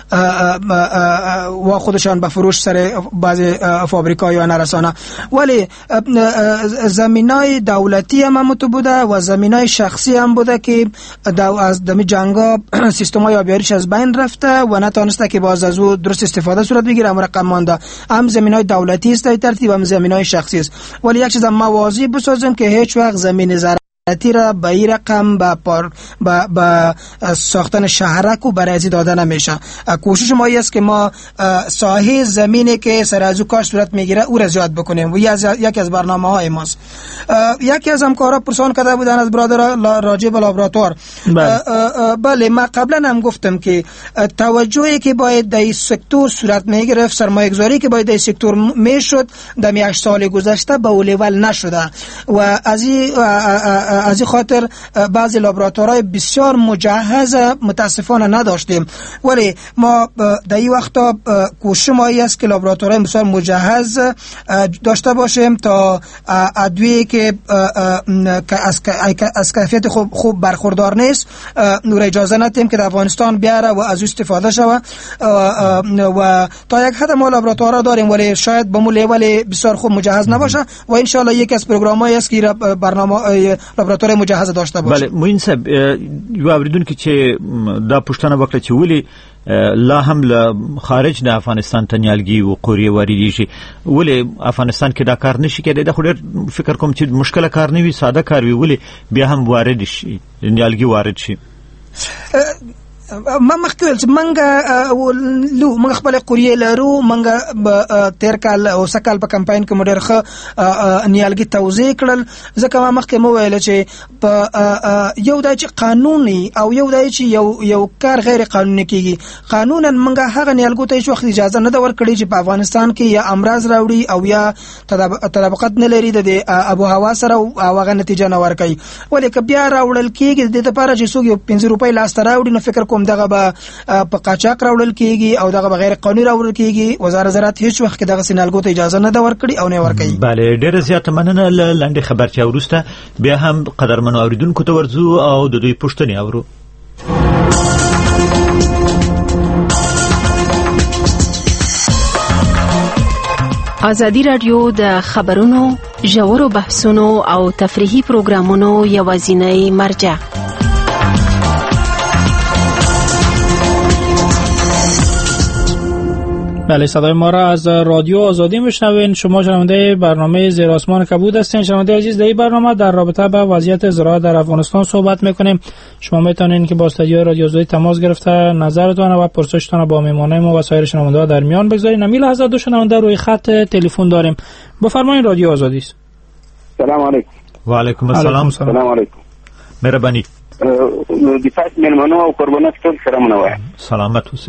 و خودشان به فروش سر بعضی فابریکا یا نرسانه ولی زمینای دولتی هم بوده و زمینای شخصی هم بوده که از دمی جنگا سیستم‌های آبیاریش از بین رفته و نتونسته که باز از او درست استفاده صورت بگیره هم رقم مانده هم زمینای دولتی است در ترتیب هم زمینای شخصی است ولی یک چیز ما واضح بسازیم که هیچ وقت زمین زراعتی را به این رقم با ساختن شهرک و برای داده نمیشه. کوشش ما است که ما ساحه زمینی که سر از او کار صورت میگیره او را زیاد بکنیم و یکی از برنامه‌های ماست. یکی از همکارا پرسان کرده بودن از برادر راجع به لابراتوار. بله ما قبلا هم گفتم که توجهی که باید در این سکتور صورت میگرفت سرمایه‌گذاری که باید در این سکتور میشد در 8 سال گذشته به اون لول نشده و از این خاطر بعضی لابراتوارهای بسیار مجهز متاسفانه نداشتیم ولی ما در این وقتا کوشش ما است که لابراتوارهای بسیار مجهز داشته باشیم تا ادویه‌ای که از کیفیت خوب برخوردار نیست نور اجازه ندیم که در افغانستان بیاره و از استفاده شود و تا یک حد ما لابراتوارها داریم ولی شاید به مو لیول بسیار خوب مجهز نباشه و ان شاء الله یکی از پروگرام‌هایی است که برنامه لابراتوار مجهز داشته باشه. بله موین صاحب یو اوریدونکو چې دا پوښتنه وکړه چې ولې لا هم له خارج د افغانستان ته نیالګي و قوریې واردېږي، ولې افغانستان کې دا کار نشي کېدای؟ دا خو ډېر فکر کوم چې مشکله کار نه وي، ساده کار وي، ولې بیا هم وارد شي نیالګي وارد شي؟ ما مخکې ویل چې موږ خپل قوریې لرو. موږ تیر کال او سکال په کمپاین کې ډېر ښه نیالګي توزیع کړل، ځکه ما مخکې مو ویل چې په یو دا چې قانوني او یو دا چې یو کار غیر قانوني کیږي. قانونا موږ هغه نیالګو ته هیڅ وخت اجازه نه ده ورکړې چې په افغانستان کې یا امراض راوړي او یا تطابقت نه لري د ابو هوا سره او هغه نتیجه نه ورکوي. ولې که بیا راوړل کیږي د دې لپاره چې څوک 5 روپۍ لاس ته راوړي، نو فکر کوم دغه به په قاچاق راوړل کیږي او دغه غیر قانوني راوړل کیږي. وزارت زراعت هیڅ وخت کې دغه سینالګو ته اجازه نه ده ورکړي او نه ورکوي. بله ډیره زیاته مننه. لنډه خبرچه وروسته بیا هم قدرمنو اوریدونکو ته ورځو او د دوی پوښتنې اورو. ازادي راډیو د خبرونو ژورو بحثونو او تفریحي پروګرامونو یوازینی مرجع. بله صدای ما را از رادیو آزادی میشنوین. شما شنونده برنامه زیر آسمان کبود هستین. شنونده عزیز، در این برنامه در رابطه با وضعیت زراعت در افغانستان صحبت میکنیم. شما میتونین که با استودیو رادیو آزادی تماس گرفته نظرتان و پرسشتان با مهمانای ما و سایر شنونده ها در میان بگذارین. امیل حضرت دو شنونده روی خط تلفن داریم. بفرمایید رادیو آزادی است. سلام علیکم. و علیکم السلام. سلام علیکم. مهربانی. دفاع مهمانو او قربانات ټول سلامونه وایم. سلامت اوسئ.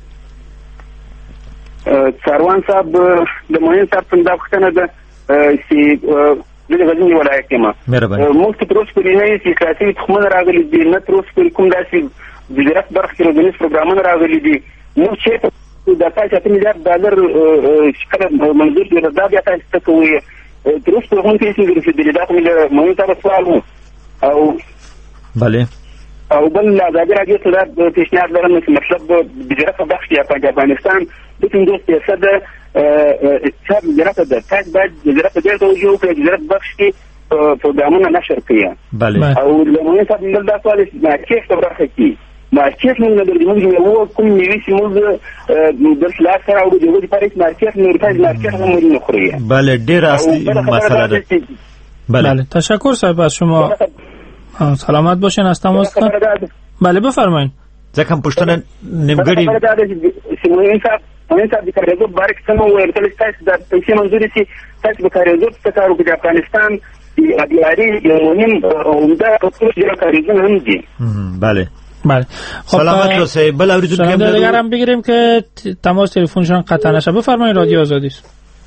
سروان صاحب د موین صاحب څنګه پوښتنه ده چې د غزنی ولایت کې ما موږ ته تروس پرې نه چې سیاسي تخمونه راغلي دي، نه تروس پرې کوم داسې د زراعت برخه کې روزنیز پروګرامونه راغلي دي. موږ چې د 8 میلیارډ ډالر شکل منظور دي دا بیا تاسو ته کوي تروس په کوم کې چې د دې د موین صاحب سوال وو او بله او بل ازادي راډیو ته د پیشنهاد لرم چې مطلب د زراعت په برخه کې په افغانستان د 50% اقتصاد زراعت ده. تاسو باید زراعت ته توجه وکړئ چې زراعت بخش کې پروګرامونه نشر کړئ. بله او لمونې صاحب موږ دا سوال چې په برخه کې مارکیټ موږ د موږ یو کوم نیوي چې موږ د خلاص سره او د یو لپاره مارکیټ نه ورته مارکیټ هم موږ نه خوري. بله ډېر اصلي مسئله ده. بله تشکر صاحب از شما. سلامت باشین. از تماس بله بفرمایید. ځکه پوښتنه نیمګړې موین صاحب د کاریزو په باره کې څه مو ویل چې تاسو د پیسې منظورې چې تاسو به کاریزو څه کار وکړئ. د افغانستان دیاري یو مهم عمده ټول کاریزونه هم دي. بله بله سلامت اوسئ. بل اوریدونکو دیگر هم بگیریم که تماس تلفنشون قطع نشه. بفرمایید رادیو آزادی است.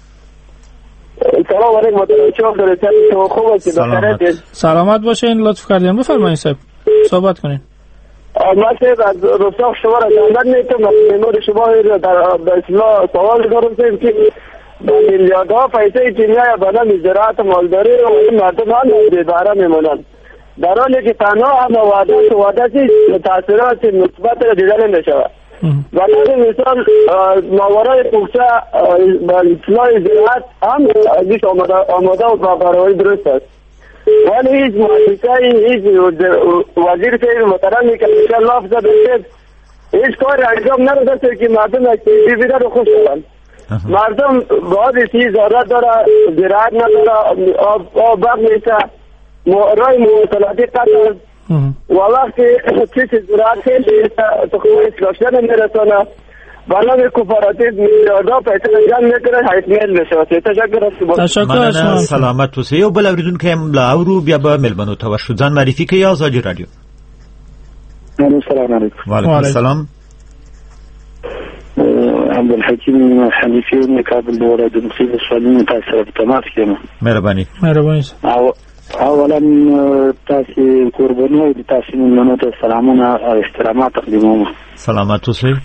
سلام علیکم. شما خوب هستید؟ سلامت باشین. لطف کردین. بفرمایید صاحب صحبت کنین. ما از رستاق شما را جانت نیتم نمود شما در اصلاح سوال دارم که میلیاردها پیسه که میای بدن زراعت مالداری و این مردم هم بی‌بهره میمونند، در حالی که تنها هم وعده چی تاثیرات مثبت را دیده نمیشود. برای مثال ماورای پوکچه اصلاح زراعت هم ازش آماده و برای درست است، ولی هیچ مؤسسه‌ای هیچ وزیر فعل محترمی که انشاءالله افزا بشید هیچ کاری انجام نداده که مردم اکتیویتی بیده رو خوش شدن. مردم باید چیز ضرورت داره، زراعت نداره، آب برق نیسته، رای مواصلاتی قطع و وقتی چیز زراعت خیلی تخمه اصلاح نمیرسانه برنامه کوپراتیو میلیاردها پیسه جمع میکنه حیثیت نشه. تشکر. سلامت اوسئ. یو بل اوریدونکی هم لا اورو بیا به ملمنو ته ورشو. ځان معرفي کړئ. آزادي راډیو. السلام علیکم. وعلیکم السلام. عبدالحکیم حنیفی من کابل ولایت المصیب السالمین تاسو سره په تماس کې یم. مهرباني. اولا تاسو قربانو د تاسو ملمنو ته سلامونه او احترامات تقدیموم. سلامت اوسئ.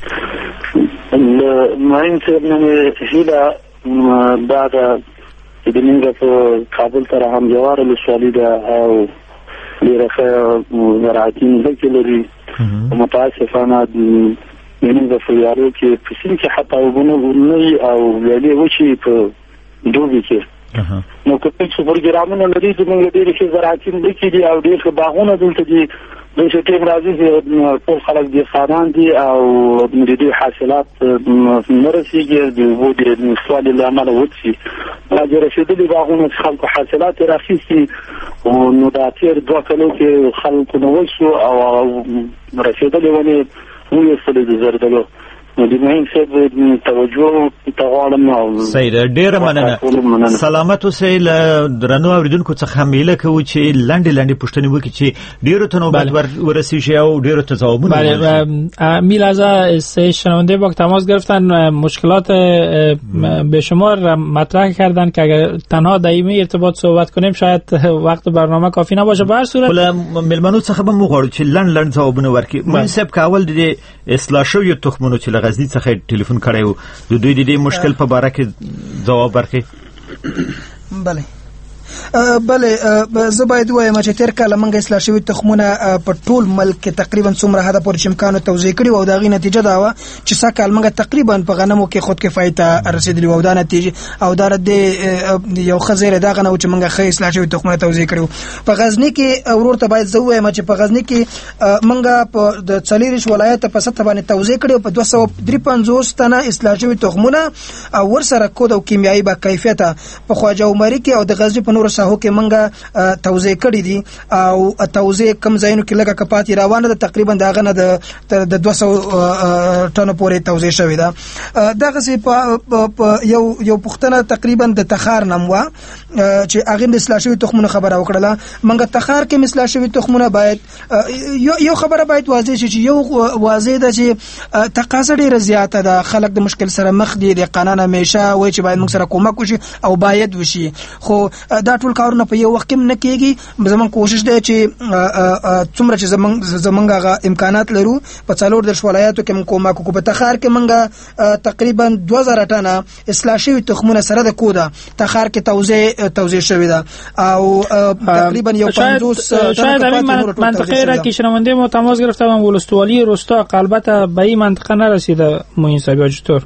ما این سرنامه هیله بعد چې د موږ په کابل ته هم جوار ولسوالي ده او لرخه زراعتي مځکې لري. متاسفانه موږ په یارو کې په سین کې حتی وګونو او ویلې وشي په دوبي کې نو که څه پروګرامونه لري چې موږ ډېر ښه زراعتي ځمکې دي او ډېر ښه باغونه دلته دي د څه ټیم راځي چې ټول خلک دي خانان دي او د دې حاصلات نه رسېږي د اوبو د نشتوالي له امله وچ شي د رسېدلي باغونو څخه خلکو حاصلات یې راخیستي نو دا تېر 2 کلو کې خلکو نه وشو او رسېدلې ونې ویستلې د زردالو نو د مهم څه توجه تغواړم او صحیح ده. ډېره مننه. سلامت اوسئ. له درنو اورېدونکو څخه میله کوو چې لنډې لنډې پوښتنې وکړي چې ډېرو ته نوبت ورسیږي او ډېرو ته ځوابونه بله. میلازا سه شنونده با تماس گرفتن، مشکلات بشمار مطرح کردن که اگر تنها دائمی ارتباط صحبت کنیم شاید وقت برنامه کافی نباشه. به هر صورت ملمنو څخه به موږ غواړو چې لنډ ځوابونه ورکړي. منصب کول د اصلاح شویو تخمونو چې له غزني څخه ټلیفون کړی و د دوی د دې مشکل په باره کې ځواب ورکړي. بله زه باید وایم چې تیر کال موږ اصلاح شوي تخمونه په ټول ملک کې تقریبا څومره حده پورې چې امکانو توزیع کړي او د هغې نتیجه دا وه چې سږکال موږ تقریبا په غنمو کې خودکفایي ته رسېدلي وو او دا نتیجه او دا د یو ښه زیری دغه نه و چې موږ ښه اصلاح شوي تخمونه توزیع کړي وو. په غزني کې ورور ته باید زه ووایم چې په غزني کې موږ په د 40 ولایته په سطح باندې توزیع کړي او په 253 تنه اصلاح شوي تخمونه او ورسره کود او کیمیاوي با کیفیته په خواجه عمري کې او د غزني په نورو ساحو کې منګه توزیع کړي دي او توزیع کم ځایونو کې لږه کپات روانه ده. تقریبا دغه نه د 200 ټنو پورې توزیع شوې ده. دغه سي په یو پښتنه تقریبا د تخار نام و چې هغه د اصلاح شوي تخمونو خبره وکړه. منګه تخار کې اصلاح شوي تخمونه باید یو خبره باید واضح شي چې یو واضح ده چې تقاضا ډیره زیاته ده. خلک د مشکل سره مخ دي. د قانون همیشه وایي چې باید موږ سره کومک وشي او باید وشي، خو دا ټول کارونه په یو وخت کې نه کېږي. زموږ کوشش دی چې څومره چې زموږ هغه امکانات لرو په 14 ولایاتو کې موږ کومک وکړو. په تخار کې موږ تقریبا 2000 ټنه اصلاح شوي تخمونه سره د کوده تخار کې توزیع شوې ده او تقریبا یو 50 شاید همین منطقه را که شنونده ما تماس گرفته و ولسوالی روستا البته به این منطقه نرسیده. معین صاحب چطور؟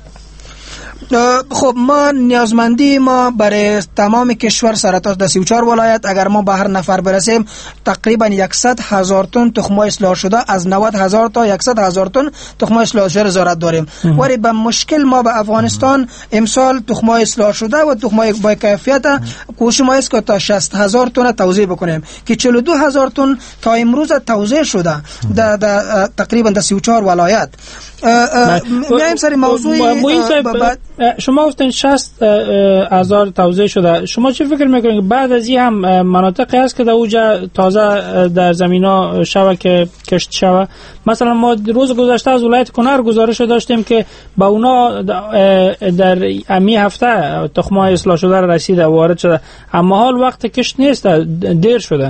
خب ما نیازمندی ما برای تمام کشور سر تا 34 ولایت اگر ما به هر نفر برسیم تقریبا 100,000 تن تخم اصلاح شده از 90,000 تا 100,000 تن تخم اصلاح شده ضرورت داریم. ولی به مشکل ما به افغانستان امسال تخم اصلاح شده و تخم با کیفیت کوشش ما است که تا 60,000 تن توزیع بکنیم که 42,000 تن تا امروز توزیع شده در تقریبا 34 ولایت. میایم سر موضوع شما گفتین 60,000 توزیع شده. شما چه فکر میکنید بعد از این هم مناطقی هست که در اوجا تازه در زمینا شوه که کشت شوه؟ مثلا ما روز گذشته از ولایت کنر گزارش داشتیم که با اونا در امی هفته تخم‌های اصلاح شده رسیده وارد شده، اما حال وقت کشت نیست، دیر شده.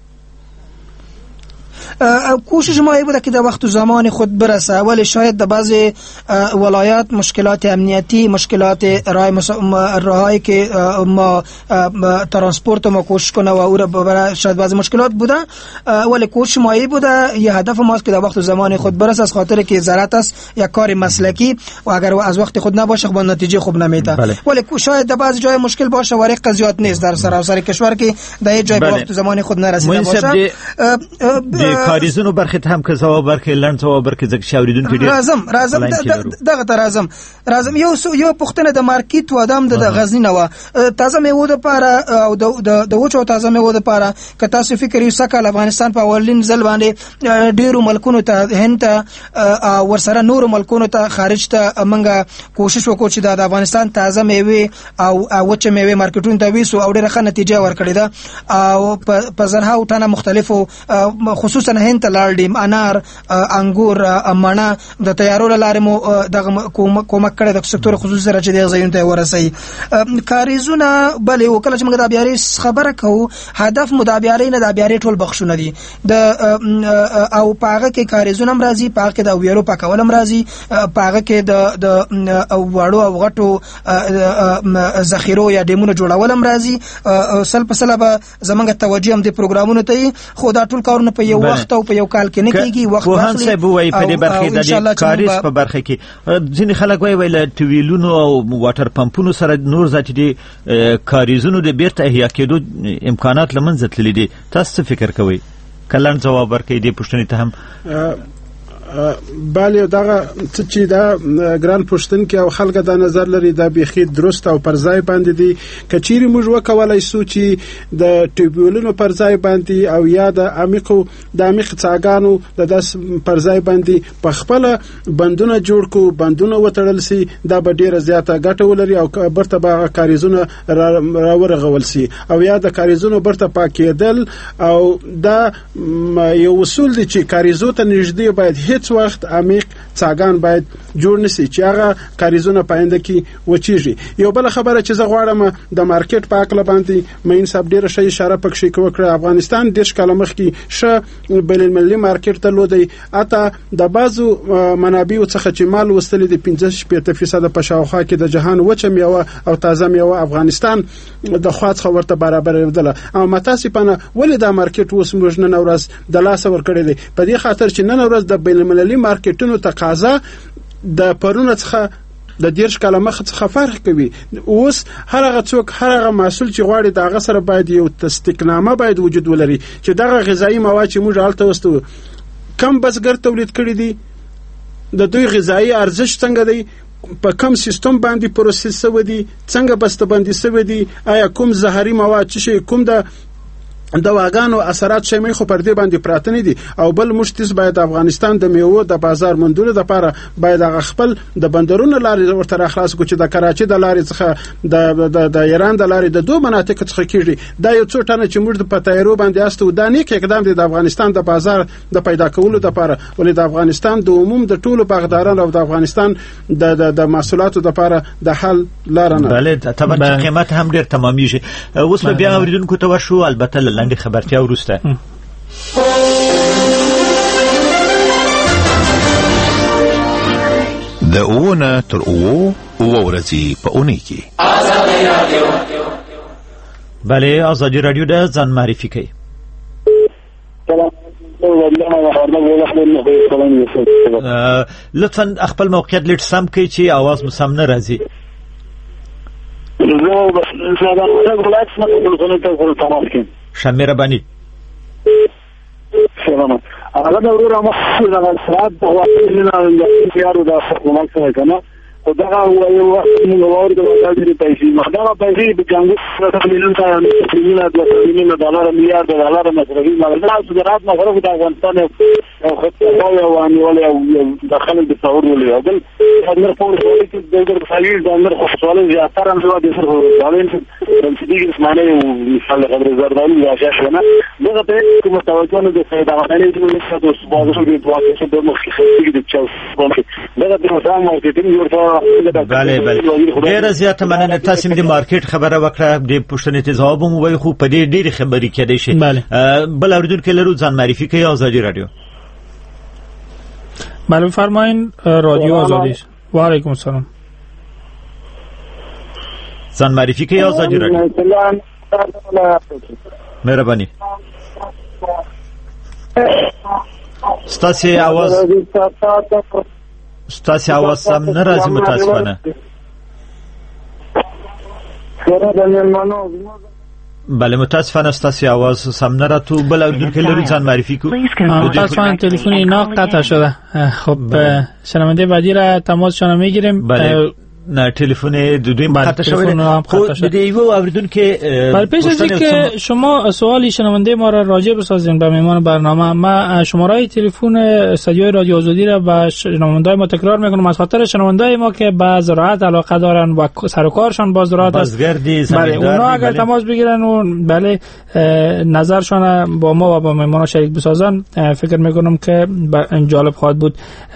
کوشش ما ای بوده که در وقت و زمان خود برسه، ولی شاید در بعضی ولایات مشکلات امنیتی، مشکلات راهایی که ما ترانسپورت ما کوشش کنه و او را شاید بعضی مشکلات بوده، ولی کوشش ما ای بوده یه هدف ماست که در وقت و زمان خود برسه، از خاطر که زراعت است یک کار مسلکی و اگر از وقت خود نباشه خب نتیجه خوب نمیده. ولی شاید در بعضی جای مشکل باشه و رق زیاد نیست در سراسر کشور که در یک جای به وقت و زمان خود نرسیده باشه. کاریزونو برخه هم که ځواب ورکړي لنډ ځواب ورکړي ځکه چې اورېدونکي ډېر راځم دغه ته راځم یو پوښتنه د مارکیټ و ادم د غزني نه و تازه میوه د پاره او د وچو تازه میوه د پاره که تاسو فکر یو سکه افغانستان په اولین ځل باندې ډیرو ملکونو ته هند ته ورسره نور ملکونو ته خارج ته منګه کوشش وکړو چې د افغانستان تازه میوه او وچه میوه مارکیټونو ته ویسو او ډیره ښه نتیجه ورکړې ده او په زرهاو ټنه مختلفو خصوصا هند ته لاړ انار انګور مڼه د تیارولو لارې مو دغه کومک کړی د سکتور خصوصي سره چې د ځایونو ته ورسي کاریزونه بلې وکړه چې موږ د بیاري خبره کوو هدف مو د بیاري نه د بیاري ټول بخښونه دي د او پاغه کې کاریزونه مرضی پاغه کې د ویلو پاکولم راځي پاغه کې د وړو او غټو ذخیرو یا ډیمونو جوړولم راځي سل په سل به زمونږ توجه هم د پروګرامونو ته خو دا ټول کارونه په یو وخت وخت او په یو کال کې نه کیږي، وخت واخلي. په هڅه وای په دې برخه د کاریز په برخه کې ځینې خلک وای ل ټویلونو او واټر پمپونو سره نور ذاتي دي کاریزونو د بیرته احیا کېدو امکانات لمنځه تللي دي. تاسو فکر کوئ؟ کلن جواب ورکړئ دې پوښتنې ته هم. بالی دغه چې دا ګران پښتون کې او خلک دا نظر لري دا بيخي درست او پر ځای باندې دي. کچيري موږ وکولای سو چې د ټیبولونو پر ځای باندې او یا د عمیق څاګانو د داس پر ځای باندې په خپل بندونه جوړ کو، بندونه وتړل سي، دا به ډیره زیاته ګټه ولري او برته به کاریزونه راورغول سي او یا د کاریزونو برته پاکېدل. او دا یو اصول دي چې کاریزو ته نږدې باید هیڅ وخت عمیق څاګان باید جوړ نشي چې هغه کاریزونه پاینده کې وچیږي. یو بل خبره چې زه غواړم د مارکیټ په اړه باندې مې انصاف ډیره شي اشاره پکې وکړه. افغانستان د کال مخکې ش بین المللي مارکیټ ته لودي اته د بازو منابع څخه چې مال وستل دي 50% په شاوخوا کې د جهان وچه میوه او تازه میوه افغانستان د خواڅ ورته برابر ودله. او متاسفانه ولې دا مارکیټ اوس موږ نن ورځ د لاس ور کړی دی په دې خاطر چې نن ورځ د بین المللي مارکیټونو تقاضا د پرونه څخه د 10 کال مخ څخه فرق کوي. اوس هر هغه څوک هر هغه محصول چې غواړي د هغه سره باید یو تصدیقنامه باید وجود ولري چې دغه غذایی مواد چې موږ حالت وستو کم بسګر تولید کړی دي، د دوی غذایی ارزښت څنګه دی، په کوم سیستم باندې پروسس شوی دی، څنګه بسته‌بندي شوی دی، آیا کوم زهري مواد چې کوم د واګانو اثرات شمه خو پر دې باندې پراته نه دي. او بل مشتس باید افغانستان د میوه د بازار مندونو د لپاره باید خپل د بندرونو لارې ورته خلاص کو چې د کراچي د لارې څخه د ایران د لارې د دوه مناطق څخه کیږي. دا یو څو ټنه چې موږ په تایرو باندې استو دا نیک اقدام دی د افغانستان د بازار د پیدا کولو لپاره، ولې د افغانستان د عموم د ټولو باغدارانو او د افغانستان د محصولاتو لپاره د حل لار نه. بله طبعا قیمت هم ډیر تمامېږي. اوس بیا اوریدونکو ته ورشو البته لاندې خبرتیا ورسته. د اوونه تر اوو ورځې په اونۍ کې آزادي رادیو. بله آزادي رادیو ده ځان معرفي کوي. لطفا خپل موقعیت لټ سم کوي چې आवाज مو سم نه راځي. شمیر بانی سلام هغه د ورور مخکې د سرحد په واسطه نه یارو د حکومت سره کنه او دا یو وخت موږ ورته د وزارت پیسې مخدمه پیسې د جنګ سره مليون ته مليون ډالر میلیارډ ډالر مصرفي مبلغ صادرات مصرف د افغانستان او خپل او انیول او داخل د تصور ولې او بل امر په ورته کې د فایل د امر خو سوال زیاتره نه د سر ځوالین د دې اسمانه مثال خبر زردالو یا شاشنه دغه ته کوم توجه نه د سید غنی د مسعود صباغو د واقع د مخکې د چاو دغه د مسام او د ورته بله ډیره زیاته مننه. تاسو د مارکیټ خبره وکړه، د پوښتنې ته ځواب مو وای خو په دې ډیره خبرې کېدې شي. بل اوریدونکو لرو ځان معرفي کوي. آزادي رادیو. بله فرمایین. رادیو آزادی. و علیکم السلام. ځان معرفي کوي. آزادي رادیو. مهرباني. ستاسو आवाज سم نه راځي متاسفانه. بله متاسفانه ستاسو आवाज سم نه راتو. بل اوریدونکو لري ځان معرفي کو. متاسفانه تلفن اینا قطع شده. خب شنونده بعدی را تماس شما میگیریم. نه تلفن دوی قطع شده. خود بده ایو اوریدونکو پیش از اینکه شما سوال شنونده ما را راجع بسازین به مهمان برنامه، ما شماره تلفن استودیوی رادیو آزادی را به شنونده‌های ما تکرار میکنم از خاطر شنونده‌های ما که به زراعت علاقه دارن و سر و کارشان با زراعت است. بله اونا اگر تماس بگیرن و بله نظرشان با ما و با مهمان شریک بسازن فکر میکنم که جالب خواهد بود.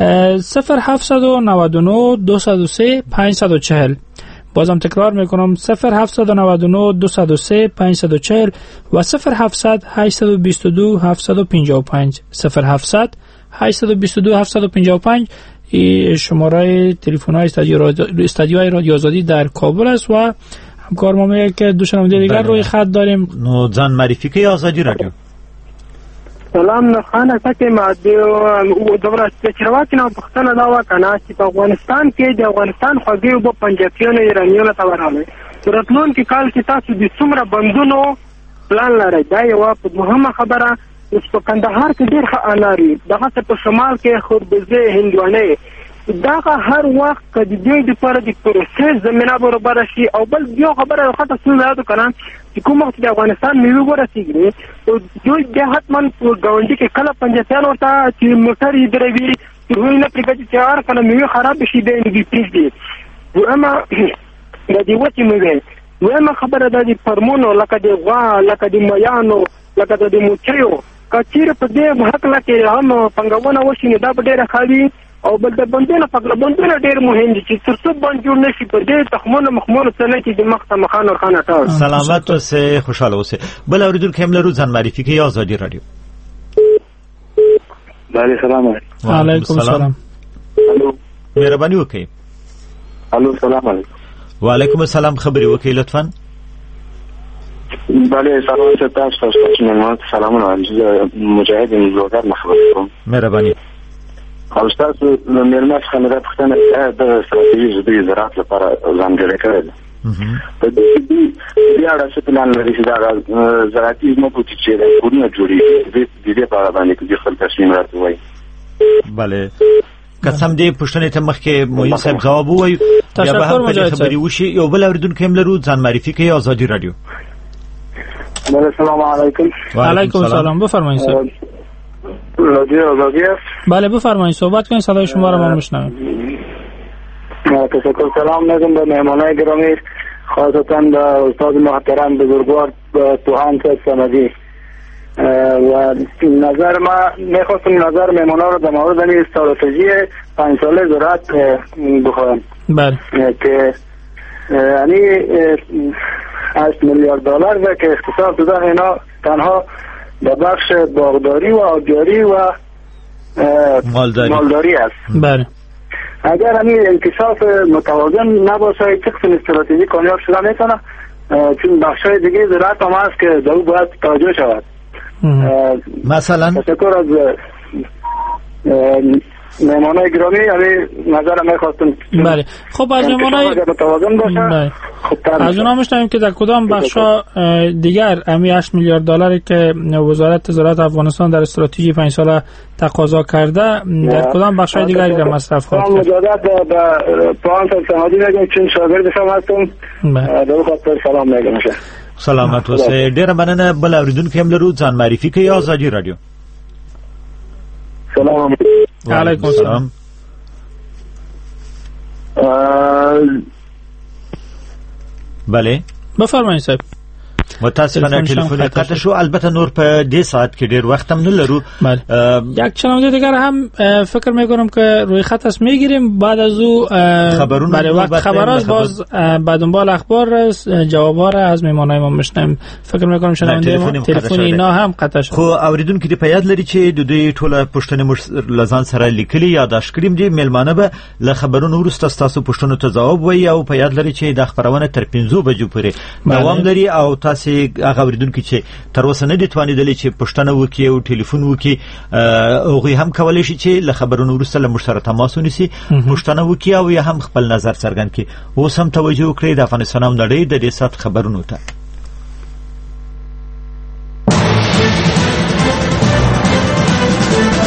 0799 203 540. بازم تکرار میکنم 0799 203 540 و 0700 822 755 0700 822 755 این شماره تلفن های استودیوهای رادیو آزادی در کابل است و همکار ما میگه که دو شنونده دیگر روی خط داریم. نو ځان معرفی کوي. آزادی رادیو. سلام نه خانه تکه ما د دغه چرواکي نه پښتنه دا وکنه چې په افغانستان کې د افغانستان خوږی او پنجابیانو ایرانیانو ته ورغلي راتلون کې کال کې تاسو د څومره بندونو پلان لرئ دا یو مهمه خبره. اوس په کندهار کې ډېر ښه اناري دغه په شمال کې خربوزې هندوانې دغه هر وخت که د دوی دپاره د پروسس زمینه برابره شي. او بل یو خبره خاصه ستونزه یاد وکړم چې کوم وخت د افغانستان میوې ورسېږي دوی بیا حتما په ګاونډي کې کله پنجابیان ورته چې موټر یې دروي هغوی نه پرېږدي چې هر کله میوې خراب شي بیا یې دوی پرېږدي. دویمه د دې وچې میوې دویمه خبره دا د فرمونو لکه د غوا لکه د میانو لکه د موچیو که چېرې په دې هکله کې هم پنګونه وشي نو دا به ډېره ښه وي. او بل د بندونه بندونه ډېر مهم دي چې تر څو بند جوړ نشي په دې تخمونه مخمور څه نه چې د مخ ته مخان ور خانه تا سلامت اوسه خوشاله اوسه. بل اوریدونکو هم لرو ځان معرفي کوي آزادي رادیو. بله سلام علیکم. علیکم السلام. الو مهرباني وکړئ. الو سلام علیکم. وعلیکم السلام خبري وکړئ لطفا. بله سلام تاسو مهمان سلامونه مجاهد مزوګر مخبر کوم. مهرباني. او تاسو نو مېرمن څخه نه پوښتنه د ستراتیژي د زراعت لپاره ځانګړې کړې ده. په دې بیا راځي پلان لري چې دا زراعتي مو پوتې چې د کورونه جوړي د دې په اړه باندې کې خپل تصمیم راوړي. بله قسم دې پوښتنې ته مخکې موږ صاحب جواب وایو یا به هم په خبري وشي. یو بل اوریدونکو هم لرو ځان معرفي کوي آزادي رادیو. السلام علیکم. وعلیکم السلام. بفرمایید صاحب. رادیو آزادی است. بله بفرمایید صحبت کنید صدای شما رو ما میشنویم. تشکر. سلام میگم به مهمانای گرامی خاصتا به استاد محترم بزرگوار توهان صمدی و نظر ما میخواستم نظر مهمانا رو در مورد این استراتژی 5 ساله زراعت بخواهم. بله که یعنی 8 میلیارد دلار که اختصاص دادن اینا تنها به بخش باغداری و آبیاری و مالداری است. بله اگر همین انکشاف متوازن نباشه چه قسم استراتژی کامیاب شده میتونه چون بخشای دیگه زراعت هم هست که در اون باید توجه شود. مثلا تشکر از مهمانای گرامی یعنی نظر میخواستم. بله خب از مهمانای متوازن باشه. از اونا میشنویم که در کدام بخشا دیگر امی 8 میلیارد دلاری که وزارت زراعت افغانستان در استراتژی 5 ساله تقاضا کرده در کدام بخشای دیگری را مصرف خواهد کرد. مجدد به پوان سمادی میگم چون شاگرد شما هستم. در خاطر سلام میگم. سلامت اوسه. ډیره مننه. بل اوریدونکو هم لرو ځان معرفي کوي آزادي رادیو. سلام علیکم السلام. بله بفرمایید صاحب. متاسفانه تلفن قطع شو. البته نور په دې ساعت کې ډیر وخت هم نه لرو. یک چنانچه دیگر هم فکر میکنم که روی خط است میگیریم بعد از او برای وقت خبرات باز بعد دنبال اخبار جوابا را از مهمانای ما میشنیم. فکر میکنم شنونده ما تلفن اینا هم قطع شد. خو اوریدونکو دې په یاد لري چې د دوی ټوله پوښتنې لزان سره لیکلي یاداش کړم دي. میلمانه به له خبرونو وروسته تاسو پوښتنو ته جواب وایي او په یاد لري چې د خبرونه تر 5 بجو پورې دوام لري او تاسو هغه اوریدونکو چې تر اوسه نه دي توانیدلی چې پوښتنه وکړي او ټلیفون وکړي هغه هم کولای شي چې له خبرونو وروسته له موږ سره تماس ونیسي پوښتنه وکړي او یا هم خپل نظر څرګند کړي. اوس هم توجه وکړئ د افغانستان نړۍ د دې سات خبرونو ته.